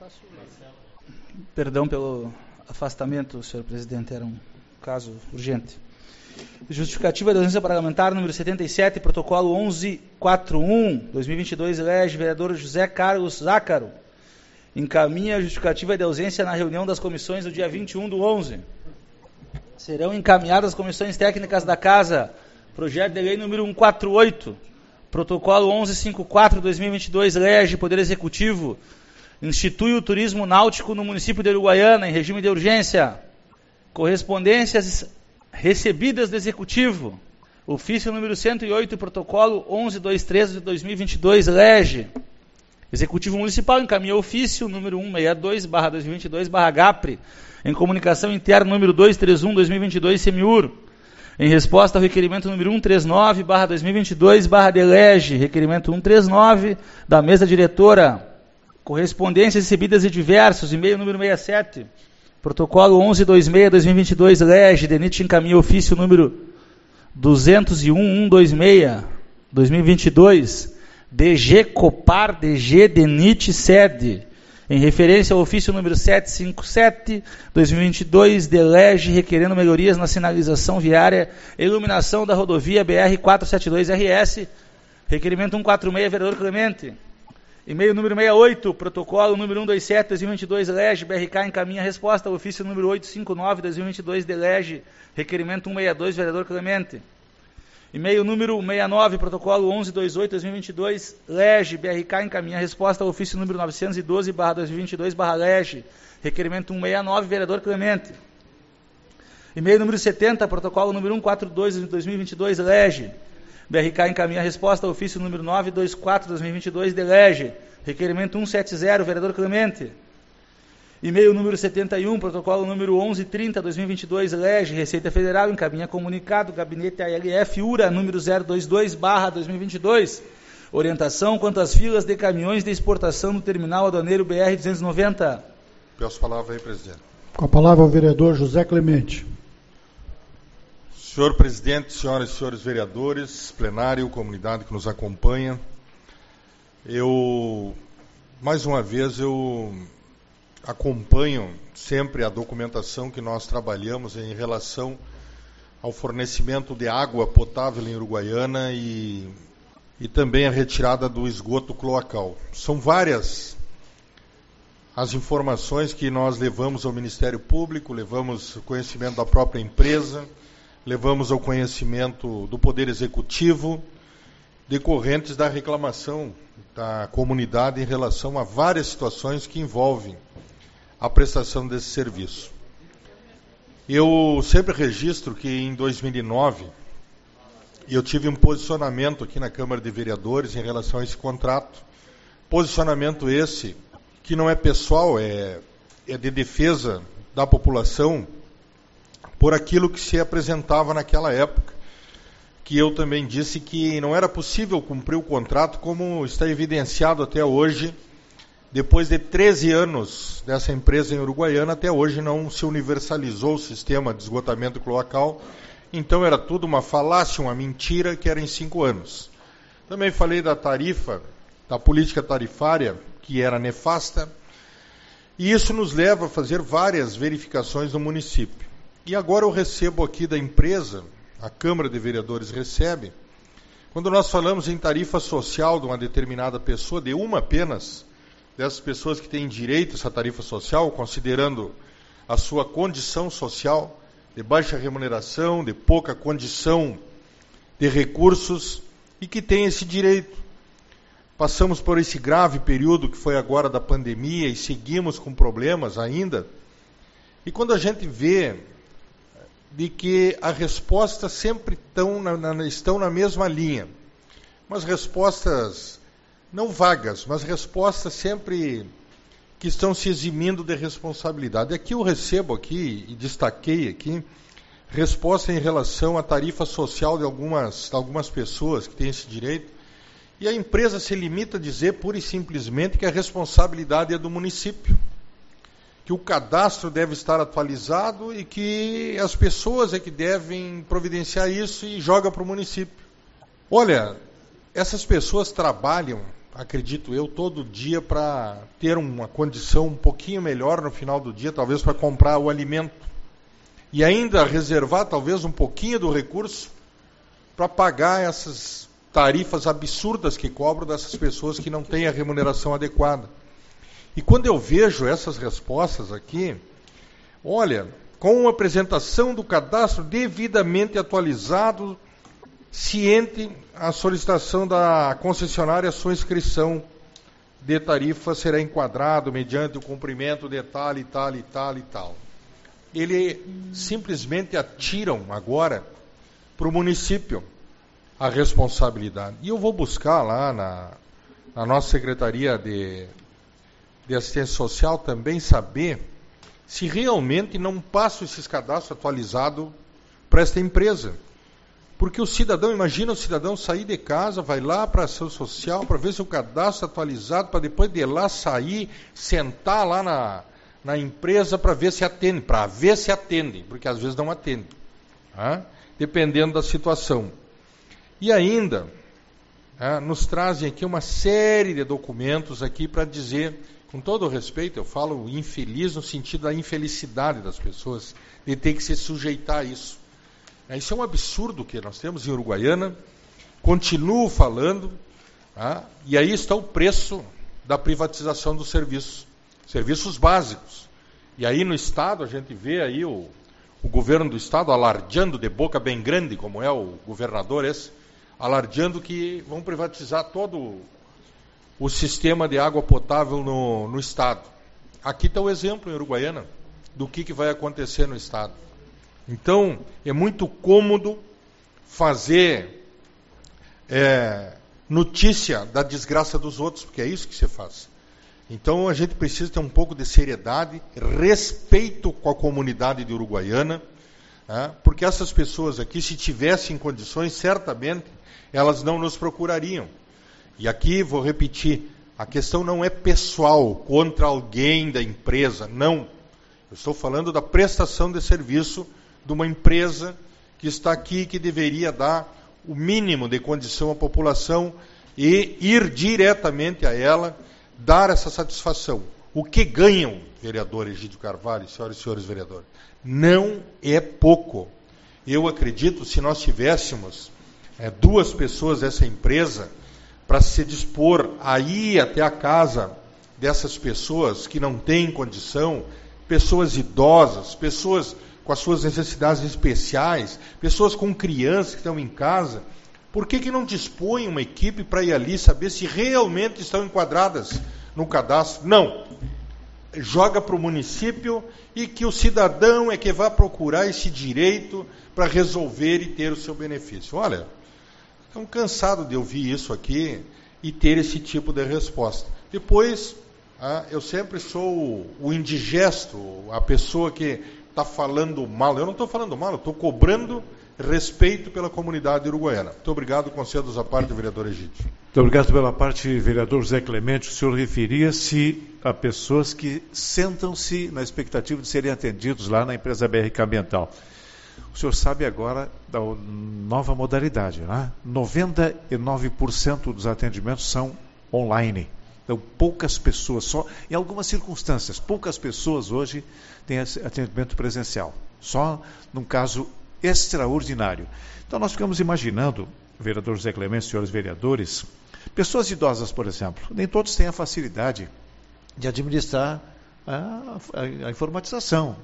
Perdão pelo afastamento, senhor presidente, era um caso urgente. Justificativa da ausência parlamentar número setenta e sete, protocolo onze quarenta e um, dois mil e vinte e dois, elege vereador José Carlos Zácaro. Encaminha a justificativa de ausência na reunião das comissões do dia vinte e um do onze. Serão encaminhadas às comissões técnicas da Casa projeto de lei número cento e quarenta e oito, protocolo onze cinquenta e quatro, dois mil e vinte e dois, elege Poder Executivo, institui o turismo náutico no município de Uruguaiana em regime de urgência. Correspondências recebidas do Executivo. Ofício número cento e oito, protocolo onze vinte e três de dois mil e vinte e dois, elege. Executivo Municipal encaminha ofício número cento e sessenta e dois barra dois mil e vinte e dois barra GAPRE, em comunicação interna número duzentos e trinta e um barra dois mil e vinte e dois, Semiur, em resposta ao requerimento número cento e trinta e nove barra dois mil e vinte e dois barra DELEGE, requerimento cento e trinta e nove da mesa diretora. Correspondências recebidas de diversos, e-mail número sessenta e sete, protocolo onze vinte e seis barra dois mil e vinte e dois, elege, DENIT encaminha ofício número duzentos e um barra cento e vinte e seis, dois mil e vinte e dois, D G Copar, D G DENIT sede, em referência ao ofício número setecentos e cinquenta e sete, dois mil e vinte e dois, DELEGE, requerendo melhorias na sinalização viária e iluminação da rodovia B R quatrocentos e setenta e dois R S, requerimento cento e quarenta e seis, vereador Clemente. E-mail número sessenta e oito, protocolo número cento e vinte e sete, dois mil e vinte e dois, elege, B R K encaminha a resposta ao ofício número oitocentos e cinquenta e nove, dois mil e vinte e dois, DELEGE, requerimento cento e sessenta e dois, vereador Clemente. E-mail número sessenta e nove, protocolo onze vinte e oito, dois mil e vinte e dois, LEGE, B R K encaminha a resposta ao ofício número novecentos e doze barra dois mil e vinte e dois barra LEGE, requerimento cento e sessenta e nove, vereador Clemente. E-mail número setenta, protocolo número cento e quarenta e dois, dois mil e vinte e dois, LEGE, B R K encaminha a resposta ao ofício número novecentos e vinte e quatro, dois mil e vinte e dois, DELEGE, requerimento cento e setenta, vereador Clemente. E-mail número setenta e um, protocolo número onze trinta, dois mil e vinte e dois, elege, Receita Federal, encaminha comunicado, gabinete A L F, U R A, número zero vinte e dois barra dois mil e vinte e dois, orientação quanto às filas de caminhões de exportação no terminal aduaneiro B R duzentos e noventa. Peço a palavra aí, presidente. Com a palavra o vereador José Clemente. Senhor presidente, senhoras e senhores vereadores, plenário, comunidade que nos acompanha, eu, mais uma vez, eu acompanho sempre a documentação que nós trabalhamos em relação ao fornecimento de água potável em Uruguaiana e, e também a retirada do esgoto cloacal. São várias as informações que nós levamos ao Ministério Público, levamos ao conhecimento da própria empresa, levamos ao conhecimento do Poder Executivo, decorrentes da reclamação da comunidade em relação a várias situações que envolvem a prestação desse serviço. Eu sempre registro que em dois mil e nove eu tive um posicionamento aqui na Câmara de Vereadores em relação a esse contrato. Posicionamento esse que não é pessoal, é, é de defesa da população por aquilo que se apresentava naquela época, que eu também disse que não era possível cumprir o contrato como está evidenciado até hoje. Depois de treze anos dessa empresa em Uruguaiana, até hoje não se universalizou o sistema de esgotamento cloacal. Então era tudo uma falácia, uma mentira, que era em cinco anos. Também falei da tarifa, da política tarifária, que era nefasta. E isso nos leva a fazer várias verificações no município. E agora eu recebo aqui da empresa, a Câmara de Vereadores recebe, quando nós falamos em tarifa social de uma determinada pessoa, de uma apenas, dessas pessoas que têm direito a essa tarifa social, considerando a sua condição social, de baixa remuneração, de pouca condição de recursos, e que tem esse direito. Passamos por esse grave período que foi agora da pandemia e seguimos com problemas ainda. E quando a gente vê de que as respostas sempre estão na, na, estão na mesma linha, mas respostas não vagas, mas respostas sempre que estão se eximindo de responsabilidade. Aqui eu recebo aqui, e destaquei aqui, resposta em relação à tarifa social de algumas, de algumas pessoas que têm esse direito, e a empresa se limita a dizer pura e simplesmente que a responsabilidade é do município, que o cadastro deve estar atualizado e que as pessoas é que devem providenciar isso e joga para o município. Olha, essas pessoas trabalham, acredito eu, todo dia para ter uma condição um pouquinho melhor no final do dia, talvez para comprar o alimento. E ainda reservar talvez um pouquinho do recurso para pagar essas tarifas absurdas que cobram dessas pessoas que não têm a remuneração adequada. E quando eu vejo essas respostas aqui, olha, com a apresentação do cadastro devidamente atualizado, ciente a solicitação da concessionária, a sua inscrição de tarifa será enquadrado mediante o cumprimento de tal e tal e tal e tal. Eles simplesmente atiram agora para o município a responsabilidade. E eu vou buscar lá na, na nossa Secretaria de, de Assistência Social também saber se realmente não passam esses cadastros atualizados para esta empresa. Porque o cidadão, imagina o cidadão sair de casa, vai lá para a ação social para ver se o cadastro é atualizado, para depois de lá sair, sentar lá na, na empresa para ver se atende, para ver se atende, porque às vezes não atende, tá? Dependendo da situação. E ainda, tá, nos trazem aqui uma série de documentos aqui para dizer, com todo o respeito, eu falo infeliz no sentido da infelicidade das pessoas, de ter que se sujeitar a isso. Isso é um absurdo que nós temos em Uruguaiana, continuo falando, tá? E aí está o preço da privatização dos serviços, serviços básicos. E aí no Estado a gente vê aí o, o governo do Estado alardeando de boca bem grande, como é o governador esse, alardeando que vão privatizar todo o, o sistema de água potável no, no Estado. Aqui está o exemplo em Uruguaiana do que, que vai acontecer no Estado. Então, é muito cômodo fazer é, notícia da desgraça dos outros, porque é isso que se faz. Então, a gente precisa ter um pouco de seriedade, respeito com a comunidade de Uruguaiana, né, porque essas pessoas aqui, se tivessem condições, certamente elas não nos procurariam. E aqui, vou repetir, a questão não é pessoal contra alguém da empresa, não. Eu estou falando da prestação de serviço de uma empresa que está aqui, que deveria dar o mínimo de condição à população e ir diretamente a ela, dar essa satisfação. O que ganham, vereador Egídio Carvalho, senhoras e senhores vereadores, não é pouco. Eu acredito, se nós tivéssemos é, duas pessoas dessa empresa para se dispor a ir até a casa dessas pessoas que não têm condição, pessoas idosas, pessoas com as suas necessidades especiais, pessoas com crianças que estão em casa, por que que não dispõe uma equipe para ir ali saber se realmente estão enquadradas no cadastro? Não. Joga para o município e que o cidadão é que vai procurar esse direito para resolver e ter o seu benefício. Olha, estou cansado de ouvir isso aqui e ter esse tipo de resposta. Depois, ah, eu sempre sou o, o indigesto, a pessoa que está falando mal. Eu não estou falando mal, eu estou cobrando respeito pela comunidade uruguaiana. Muito obrigado, concedos à parte, vereador Egídio. Muito obrigado pela parte, vereador Zé Clemente. O senhor referia-se a pessoas que sentam-se na expectativa de serem atendidos lá na empresa B R K Ambiental. O senhor sabe agora da nova modalidade, né? noventa e nove por cento dos atendimentos são online. Então, poucas pessoas, só em algumas circunstâncias, poucas pessoas hoje têm atendimento presencial. Só num caso extraordinário. Então, nós ficamos imaginando, vereador José Clemente, senhores vereadores, pessoas idosas, por exemplo, nem todos têm a facilidade de administrar a, a, a informatização,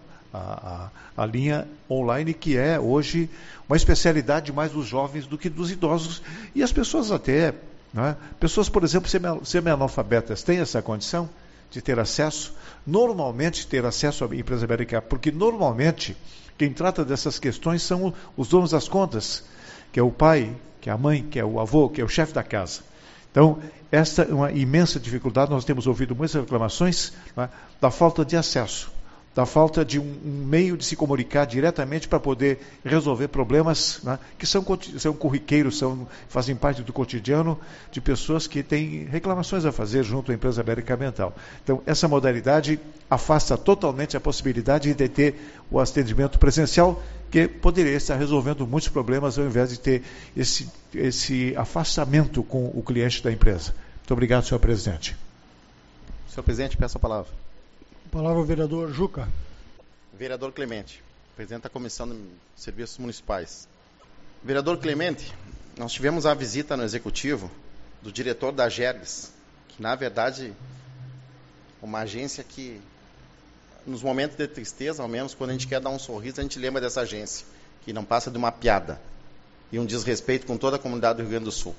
a, a, a linha online, que é hoje uma especialidade mais dos jovens do que dos idosos. E as pessoas até, né, pessoas, por exemplo, semi-analfabetas, têm essa condição de ter acesso, normalmente ter acesso à empresa B R K, porque normalmente quem trata dessas questões são os donos das contas, que é o pai, que é a mãe, que é o avô, que é o chefe da casa. Então, esta é uma imensa dificuldade. Nós temos ouvido muitas reclamações, né, da falta de acesso, da falta de um, um meio de se comunicar diretamente para poder resolver problemas, né, que são, são corriqueiros, são, fazem parte do cotidiano de pessoas que têm reclamações a fazer junto à empresa B R K Ambiental. Então, essa modalidade afasta totalmente a possibilidade de ter o atendimento presencial, que poderia estar resolvendo muitos problemas ao invés de ter esse, esse afastamento com o cliente da empresa. Muito obrigado, senhor presidente. Senhor presidente, peço a palavra. Palavra ao vereador Juca. Vereador Clemente, presidente da Comissão de Serviços Municipais. Vereador Clemente, nós tivemos a visita no Executivo do diretor da Gerges, que na verdade é uma agência que, nos momentos de tristeza, ao menos quando a gente quer dar um sorriso, a gente lembra dessa agência, que não passa de uma piada e um desrespeito com toda a comunidade do Rio Grande do Sul.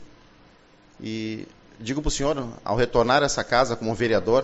E digo para o senhor, ao retornar a essa casa como vereador,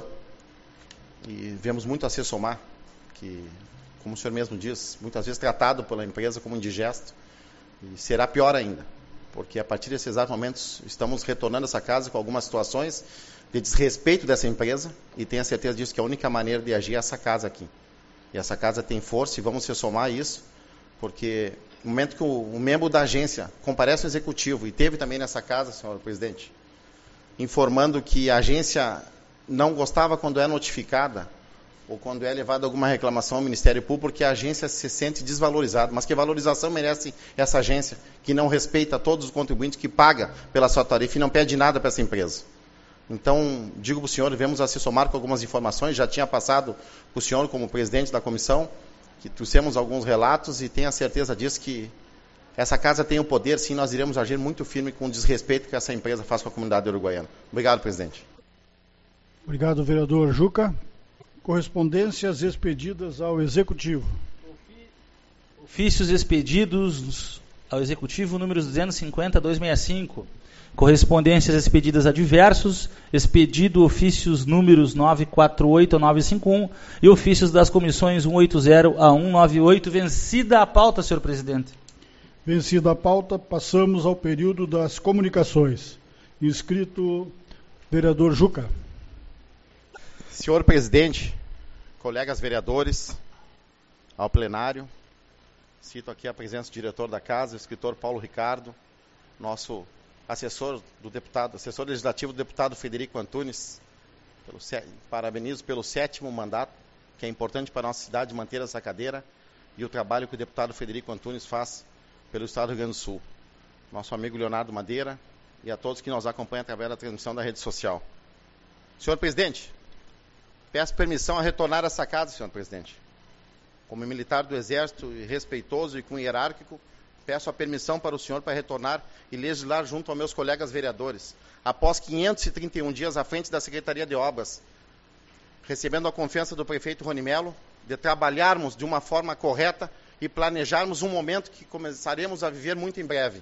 e vemos muito a se somar, que, como o senhor mesmo diz, muitas vezes tratado pela empresa como indigesto, e será pior ainda, porque a partir desses exatos momentos estamos retornando essa casa com algumas situações de desrespeito dessa empresa, e tenho a certeza disso, que a única maneira de agir é essa casa aqui. E essa casa tem força, e vamos se somar a isso, porque no momento que o, o membro da agência comparece no Executivo, e teve também nessa casa, senhor presidente, informando que a agência não gostava quando é notificada ou quando é levada alguma reclamação ao Ministério Público, porque a agência se sente desvalorizada. Mas que valorização merece essa agência, que não respeita todos os contribuintes, que paga pela sua tarifa e não pede nada para essa empresa? Então, digo para o senhor, devemos se somar com algumas informações. Já tinha passado para o senhor, como presidente da comissão, que trouxemos alguns relatos, e tenho a certeza disso, que essa casa tem o poder, sim, nós iremos agir muito firme com o desrespeito que essa empresa faz com a comunidade uruguaiana. Obrigado, presidente. Obrigado, vereador Juca. Correspondências expedidas ao Executivo. Ofícios expedidos ao Executivo, número duzentos e cinquenta, duzentos e sessenta e cinco. Correspondências expedidas a diversos, expedido ofícios números novecentos e quarenta e oito a novecentos e cinquenta e um e ofícios das comissões cento e oitenta a cento e noventa e oito. Vencida a pauta, senhor presidente. Vencida a pauta, passamos ao período das comunicações. Inscrito, vereador Juca. Senhor presidente, colegas vereadores, ao plenário, cito aqui a presença do diretor da casa, o escritor Paulo Ricardo, nosso assessor do deputado, assessor legislativo do deputado Frederico Antunes, pelo, parabenizo pelo sétimo mandato, que é importante para a nossa cidade manter essa cadeira, e o trabalho que o deputado Frederico Antunes faz pelo Estado do Rio Grande do Sul. Nosso amigo Leonardo Madeira, e a todos que nos acompanham através da transmissão da rede social. Senhor presidente, peço permissão a retornar a essa casa, senhor presidente. Como militar do Exército, e respeitoso e com hierárquico, peço a permissão para o senhor para retornar e legislar junto aos meus colegas vereadores. Após quinhentos e trinta e um dias à frente da Secretaria de Obras, recebendo a confiança do prefeito Rony Melo, de trabalharmos de uma forma correta e planejarmos um momento que começaremos a viver muito em breve.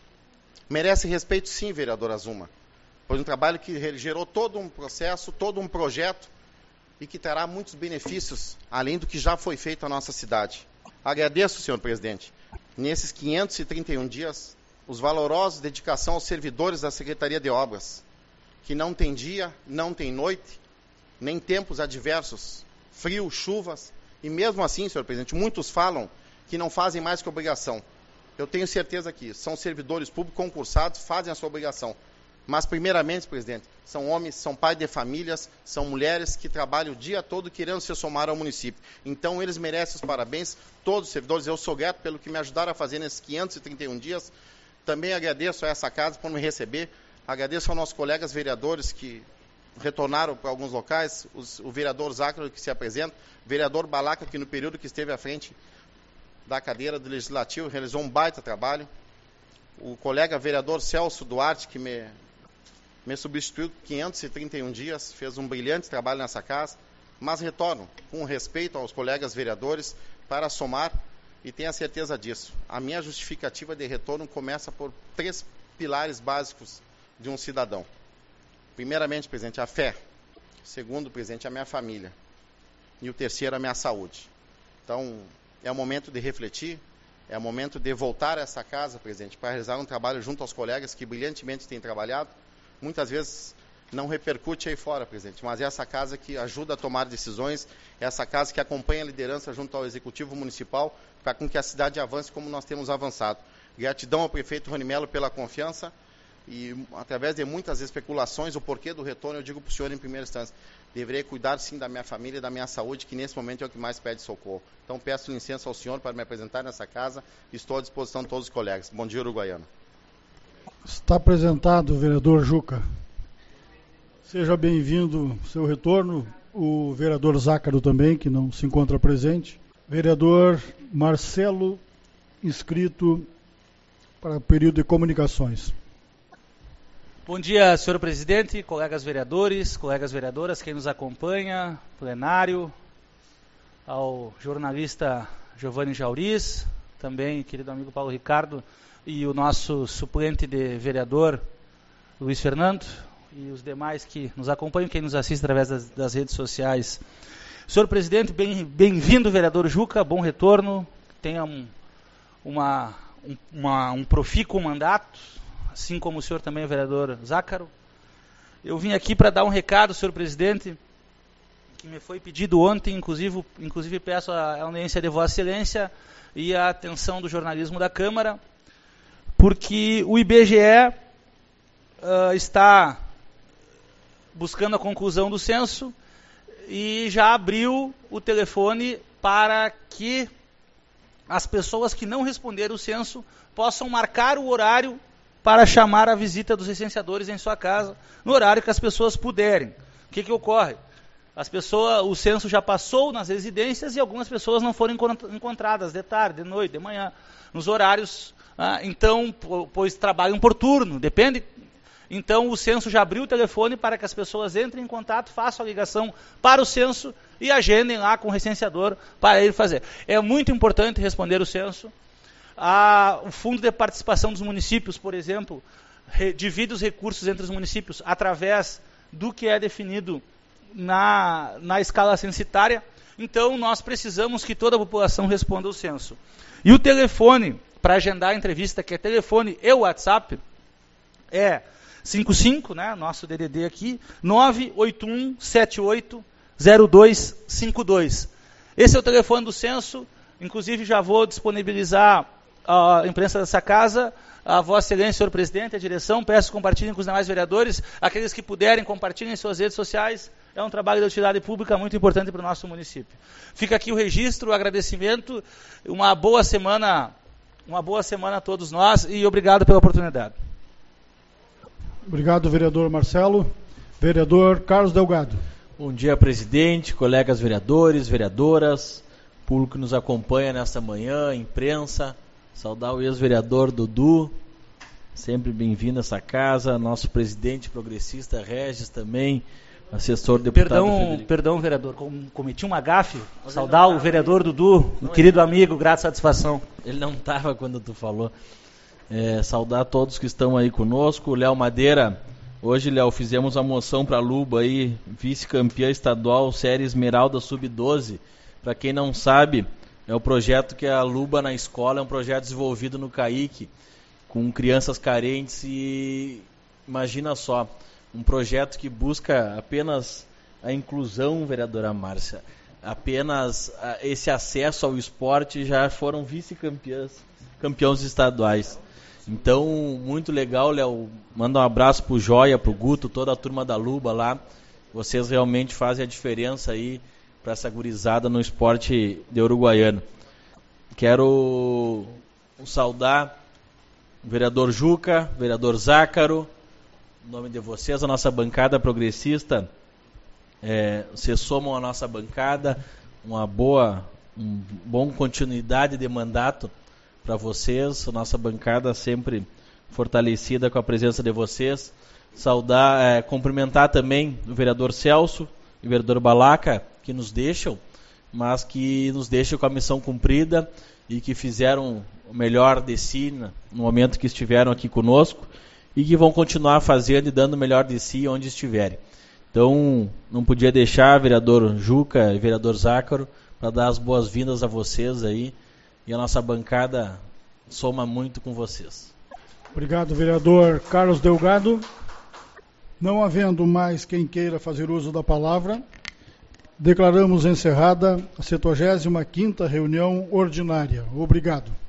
Merece respeito, sim, vereadora Zuma, pois um trabalho que gerou todo um processo, todo um projeto e que terá muitos benefícios, além do que já foi feito à nossa cidade. Agradeço, senhor presidente, nesses quinhentos e trinta e um dias, os valorosos dedicação aos servidores da Secretaria de Obras, que não tem dia, não tem noite, nem tempos adversos, frio, chuvas, e mesmo assim, senhor presidente, muitos falam que não fazem mais que obrigação. Eu tenho certeza que são servidores públicos concursados, fazem a sua obrigação. Mas, primeiramente, presidente, são homens, são pais de famílias, são mulheres que trabalham o dia todo querendo se somar ao município. Então, eles merecem os parabéns, todos os servidores. Eu sou grato pelo que me ajudaram a fazer nesses quinhentos e trinta e um dias. Também agradeço a essa casa por me receber. Agradeço aos nossos colegas vereadores que retornaram para alguns locais, os, o vereador Zácaro que se apresenta, o vereador Balaca, que no período que esteve à frente da cadeira do Legislativo realizou um baita trabalho, o colega vereador Celso Duarte, que me, me substituiu quinhentos e trinta e um dias, fez um brilhante trabalho nessa casa, mas retorno com respeito aos colegas vereadores para somar, e tenha certeza disso. A minha justificativa de retorno começa por três pilares básicos de um cidadão. Primeiramente, presidente, a fé. Segundo, presidente, a minha família. E o terceiro, a minha saúde. Então, é o momento de refletir, é o momento de voltar a essa casa, presidente, para realizar um trabalho junto aos colegas que brilhantemente têm trabalhado. Muitas vezes não repercute aí fora, presidente, mas é essa casa que ajuda a tomar decisões, é essa casa que acompanha a liderança junto ao Executivo Municipal para com que a cidade avance como nós temos avançado. Gratidão ao prefeito Rony Melo pela confiança e, através de muitas especulações, o porquê do retorno, eu digo para o senhor em primeira instância, deverei cuidar sim da minha família e da minha saúde, que nesse momento é o que mais pede socorro. Então peço licença ao senhor para me apresentar nessa casa e estou à disposição de todos os colegas. Bom dia, Uruguaiana. Está apresentado o vereador Juca. Seja bem-vindo ao seu retorno, o vereador Zácaro também, que não se encontra presente. Vereador Marcelo, inscrito para o período de comunicações. Bom dia, senhor presidente, colegas vereadores, colegas vereadoras, quem nos acompanha, plenário, ao jornalista Giovanni Jauriz, também querido amigo Paulo Ricardo, e o nosso suplente de vereador, Luiz Fernando, e os demais que nos acompanham, quem nos assiste através das, das redes sociais. Senhor presidente, bem, bem-vindo, vereador Juca, bom retorno, tenha um, uma, um, uma, um profícuo mandato, assim como o senhor também, vereador Zácaro. Eu vim aqui para dar um recado, senhor presidente, que me foi pedido ontem, inclusive, inclusive peço a audiência de Vossa Excelência e a atenção do jornalismo da Câmara, porque o I B G E uh, está buscando a conclusão do censo e já abriu o telefone para que as pessoas que não responderam o censo possam marcar o horário para chamar a visita dos licenciadores em sua casa, no horário que as pessoas puderem. O que que ocorre? As pessoas, o censo já passou nas residências e algumas pessoas não foram encontradas de tarde, de noite, de manhã, nos horários, ah, então, pois trabalham por turno, depende. Então o censo já abriu o telefone para que as pessoas entrem em contato, façam a ligação para o censo e agendem lá com o licenciador para ele fazer. É muito importante responder o censo. Ah, o Fundo de Participação dos Municípios, por exemplo, re, divide os recursos entre os municípios através do que é definido na, na escala censitária. Então, nós precisamos que toda a população responda ao censo. E o telefone, para agendar a entrevista, que é telefone e WhatsApp, é cinquenta e cinco, né, nosso D D D aqui, nove oito um sete oito zero dois cinco dois. Esse é o telefone do censo, inclusive já vou disponibilizar a imprensa dessa casa, a Vossa Excelência, senhor presidente, a direção, peço que compartilhem com os demais vereadores, aqueles que puderem, compartilhem em suas redes sociais, é um trabalho de utilidade pública muito importante para o nosso município. Fica aqui o registro, o agradecimento, uma boa semana, uma boa semana a todos nós e obrigado pela oportunidade. Obrigado, vereador Marcelo. Vereador Carlos Delgado. Bom dia, presidente, colegas vereadores, vereadoras, público que nos acompanha nesta manhã, imprensa, saudar o ex-vereador Dudu, sempre bem-vindo a essa casa, nosso presidente progressista Regis também, assessor deputado Perdão, Frederico. perdão, vereador, com- cometi uma gafe. Saudar o vereador Dudu, um querido amigo, grata satisfação. Ele não estava quando tu falou. É, saudar todos que estão aí conosco. Léo Madeira, hoje, Léo, fizemos a moção para a Luba aí, vice-campeã estadual, série Esmeralda sub doze. Para quem não sabe, é o projeto que a Luba na escola, é um projeto desenvolvido no C A I C, com crianças carentes e imagina só, um projeto que busca apenas a inclusão, vereadora Márcia, apenas a, esse acesso ao esporte, já foram vice-campeãs, campeões estaduais. Então, muito legal, Léo, manda um abraço pro Joia, pro Guto, toda a turma da Luba lá, vocês realmente fazem a diferença aí para essa gurizada no esporte de uruguaiano. Quero saudar o vereador Juca, o vereador Zácaro, em nome de vocês, a nossa bancada progressista, é, vocês somam a nossa bancada, uma boa, um bom continuidade de mandato para vocês, a nossa bancada sempre fortalecida com a presença de vocês. Saudar, é, cumprimentar também o vereador Celso e o vereador Balaca, que nos deixam, mas que nos deixam com a missão cumprida e que fizeram o melhor de si no momento que estiveram aqui conosco e que vão continuar fazendo e dando o melhor de si onde estiverem. Então, não podia deixar, vereador Juca e vereador Zácaro, para dar as boas-vindas a vocês aí, e a nossa bancada soma muito com vocês. Obrigado, vereador Carlos Delgado. Não havendo mais quem queira fazer uso da palavra, declaramos encerrada a setagésima quinta reunião ordinária. Obrigado.